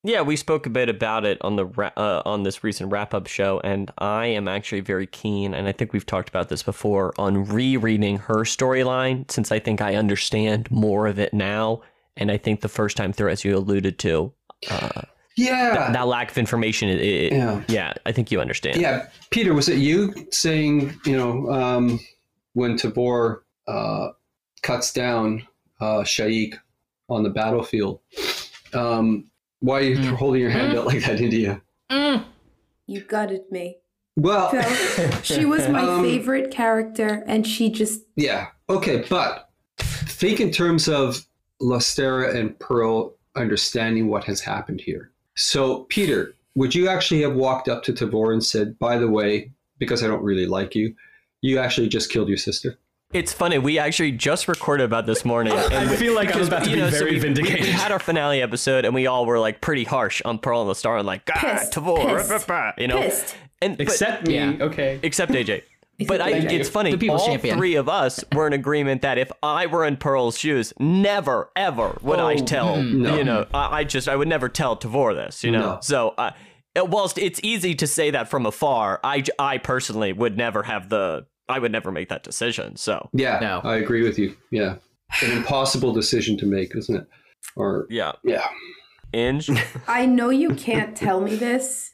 Yeah, we spoke a bit about it on the ra- uh, on this recent wrap-up show, and I am actually very keen, and I think we've talked about this before, on rereading her storyline, since I think I understand more of it now, and I think the first time through, as you alluded to, uh, Yeah. that, that lack of information, it, it, Yeah. yeah, I think you understand. Yeah, Peter, was it you saying, you know, um, when Tavor uh, cuts down uh, Shaik on the battlefield? Um, why are you Mm. holding your hand out like that, India? Mm. You gutted me. Well, So, she was my Um, favorite character, and she just yeah, okay, but think in terms of Lystera and Pearl understanding what has happened here. So, Peter, would you actually have walked up to Tavor and said, by the way, because I don't really like you, you actually just killed your sister? It's funny, we actually just recorded about this morning. And I feel like I was because, about to you be know, so very we, vindicated. We, we had our finale episode, and we all were like pretty harsh on Pearl and the Star, and like, ah, Pissed, Tavor, pissed, rah, rah, rah," you know, pissed. and but- Except me. Yeah. Okay. except A J. But I, Thank you. it's funny. The people's all champion. three of us were in agreement that if I were in Pearl's shoes, never, ever would I Oh, tell. no. You know, I, I just I would never tell Tavor this. You know, No. so uh, it- whilst it's easy to say that from afar, I, j- I personally would never have the. I would never make that decision. So Yeah, No. I agree with you. Yeah. An impossible decision to make, isn't it? Or, yeah, yeah. Inge. I know you can't tell me this,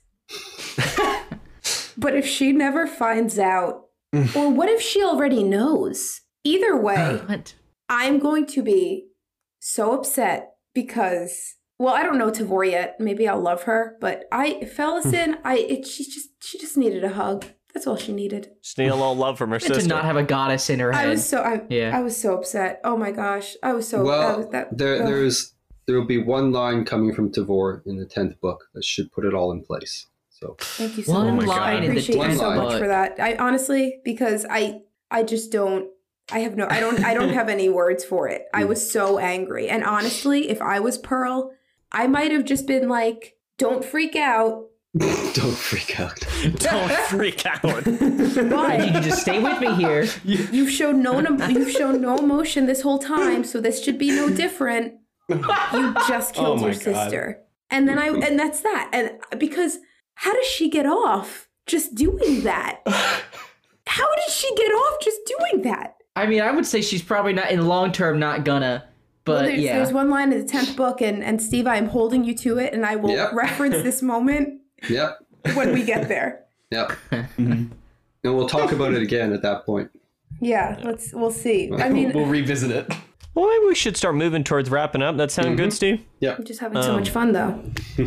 but if she never finds out, or what if she already knows? Either way, What? I'm going to be so upset because, well, I don't know Tavor yet. Maybe I'll love her, but I, Felicin, I, it, she just, she just needed a hug. That's all she needed. Steal all love from her And sister. to not have a goddess in her head. I was so, I, Yeah. I was so upset. Oh my gosh, I was so. I Well, was, that, there, ugh. there's there will be one line coming from Tavor in the tenth book that should put it all in place. So, Thank you so One much. line I in the appreciate you tenth so much book. for that. I honestly, because I, I just don't. I have no. I don't. I don't have any words for it. I was so angry, and honestly, if I was Pearl, I might have just been like, "Don't freak out." don't freak out. Don't freak out. you But can just stay with me here. you've shown no. You've shown no emotion this whole time, so this should be no different. You just Oh killed my your God. sister, and then I. And that's that. And because how does she get off just doing that? How did she get off just doing that? I mean, I would say she's probably not in long term not gonna. But Well, there's, yeah, there's one line in the tenth book, and, and Steve, I am holding you to it, and I will Yep. reference this moment Yep. when we get there. Yep. And we'll talk about it again at that point. Yeah, let's we'll see. I mean, We'll revisit it. Well, maybe we should start moving towards wrapping up. That sound good, Steve? I'm just having so much fun though.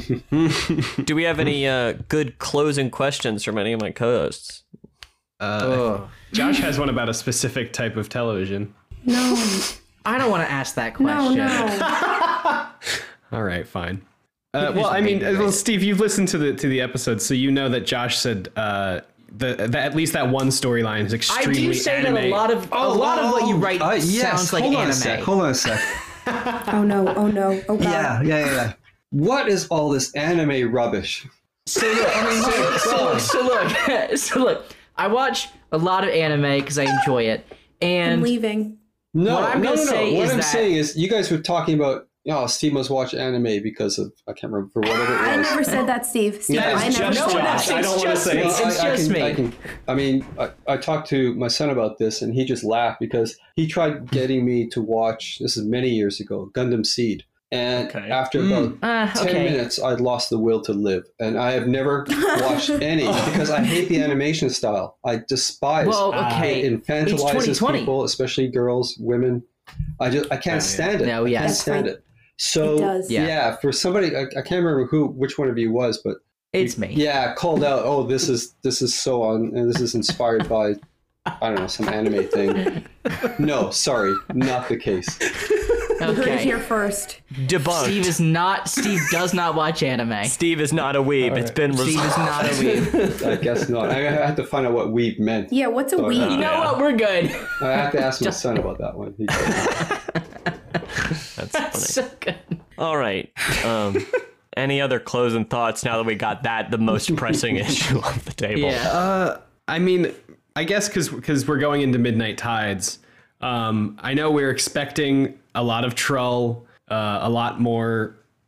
Do we have any uh, good closing questions from any of my co-hosts? Ugh. Josh has one about a specific type of television. No, I don't want to ask that no, question. no. All right, fine. Uh, well, I mean, well, Steve, you've listened to the to the episode, so you know that Josh said uh, the, the at least that one storyline is I extremely do say anime. that a lot of a lot of what you write Uh, yes. sounds like Hold on a anime. sec. Hold on a sec. Oh no, oh no, oh god. Yeah, yeah, yeah, yeah. What is all this anime rubbish? So look, so, so, so look, so look. I watch a lot of anime because I enjoy it, I'm and leaving. No, What I'm no, gonna no, no. say What is I'm that- saying is, you guys were talking about, oh, Steve must watch anime because of, I can't remember, for whatever it I was. never said that, Steve. Steve, That is I never just said Josh. that. I don't it's wanna just say me. it. Well, It's I, just I can, me. I, can, I mean, I, I talked to my son about this, and he just laughed because he tried getting me to watch, this is many years ago, Gundam Seed. And Okay. after about Uh, ten okay. minutes, I'd lost the will to live. And I have never watched any because I hate the animation style. I despise Well, it. okay. It It's infantilizes twenty twenty. people, especially girls, women. I just I can't stand it. No, I yes. can't That's stand fine. it. So It does. yeah. Yeah. for somebody, I, I can't remember who, which one of you was, but It's me. yeah, called out. Oh, this is this is so on, and this is inspired by, I don't know, some anime thing. No, sorry, not the case. You heard it Okay. here first. Debunked. Steve is not. Steve does not watch anime. Steve is not a weeb. It's been Steve resolved. is not a weeb. I guess not. I had to find out what weeb meant. Yeah, what's a Sorry. weed? You know what? We're good. I have to ask my son about that one. He told me. That's funny. So good. All right. Um, any other closing thoughts now that we got that, the most pressing issue off the table? Yeah. Uh, I mean, I guess because because we're going into Midnight Tides. Um, I know we're expecting a lot of Trull, uh, a lot more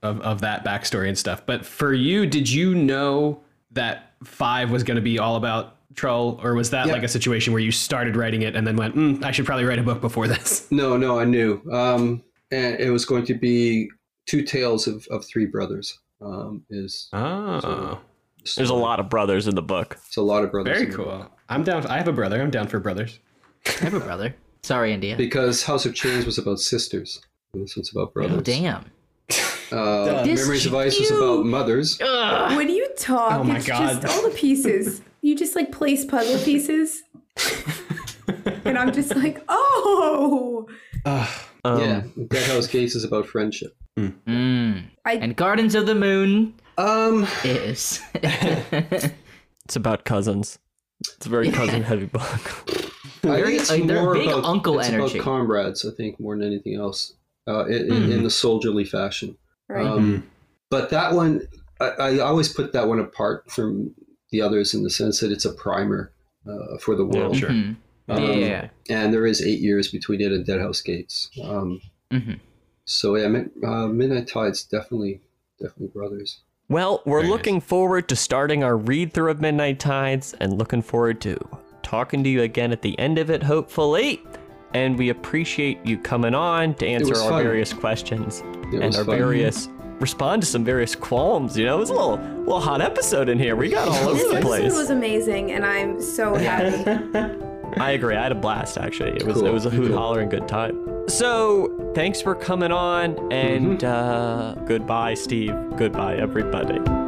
of, of that backstory and stuff. But for you, did you know that five was going to be all about Trull, or was that Yeah. like a situation where you started writing it and then went, mm, I should probably write a book before this? No, no, I knew. Um, and it was going to be two tales of, of three brothers. Um, is Oh, so- There's a lot of brothers in the book. It's a lot of brothers. very in the book. cool. I'm down. I have a brother. I'm down for brothers. I have a brother. Sorry, India. Because House of Chains was about sisters. This one's about brothers. Oh, damn. Uh, This Memories of Ice was you- about mothers. When you talk, Oh my it's God. just all the pieces. You just like place puzzle pieces. And I'm just like, oh. Um, Yeah, Dead House Gates is about friendship. Mm. I And Gardens of the Moon Um, is. It's about cousins. It's a very cousin-heavy book. I Very- think it's like, they're more big about, uncle it's energy. about comrades, I think, more than anything else, uh, in, in, in the soldierly fashion. right. Um, But that one, I, I always put that one apart from the others in the sense that it's a primer uh, for the world. Sure. Mhm. Um, Yeah. And there is eight years between it and Dead House Gates. Um, Mhm. So yeah, Mid- uh, Midnight Tides definitely, definitely brothers. Well, we're Very looking forward to starting our read through of Midnight Tides and looking forward to talking to you again at the end of it, hopefully. And we appreciate you coming on to answer was our fun. various questions It and was our fun. various respond to some various qualms. You know, it was a little, little hot episode in here. We got all This over the episode place. was amazing, and I'm so happy. I agree. I had a blast. Actually, it was Cool. it was a hoot Cool. holler and good time. So thanks for coming on, and uh, goodbye, Steve. Goodbye, everybody.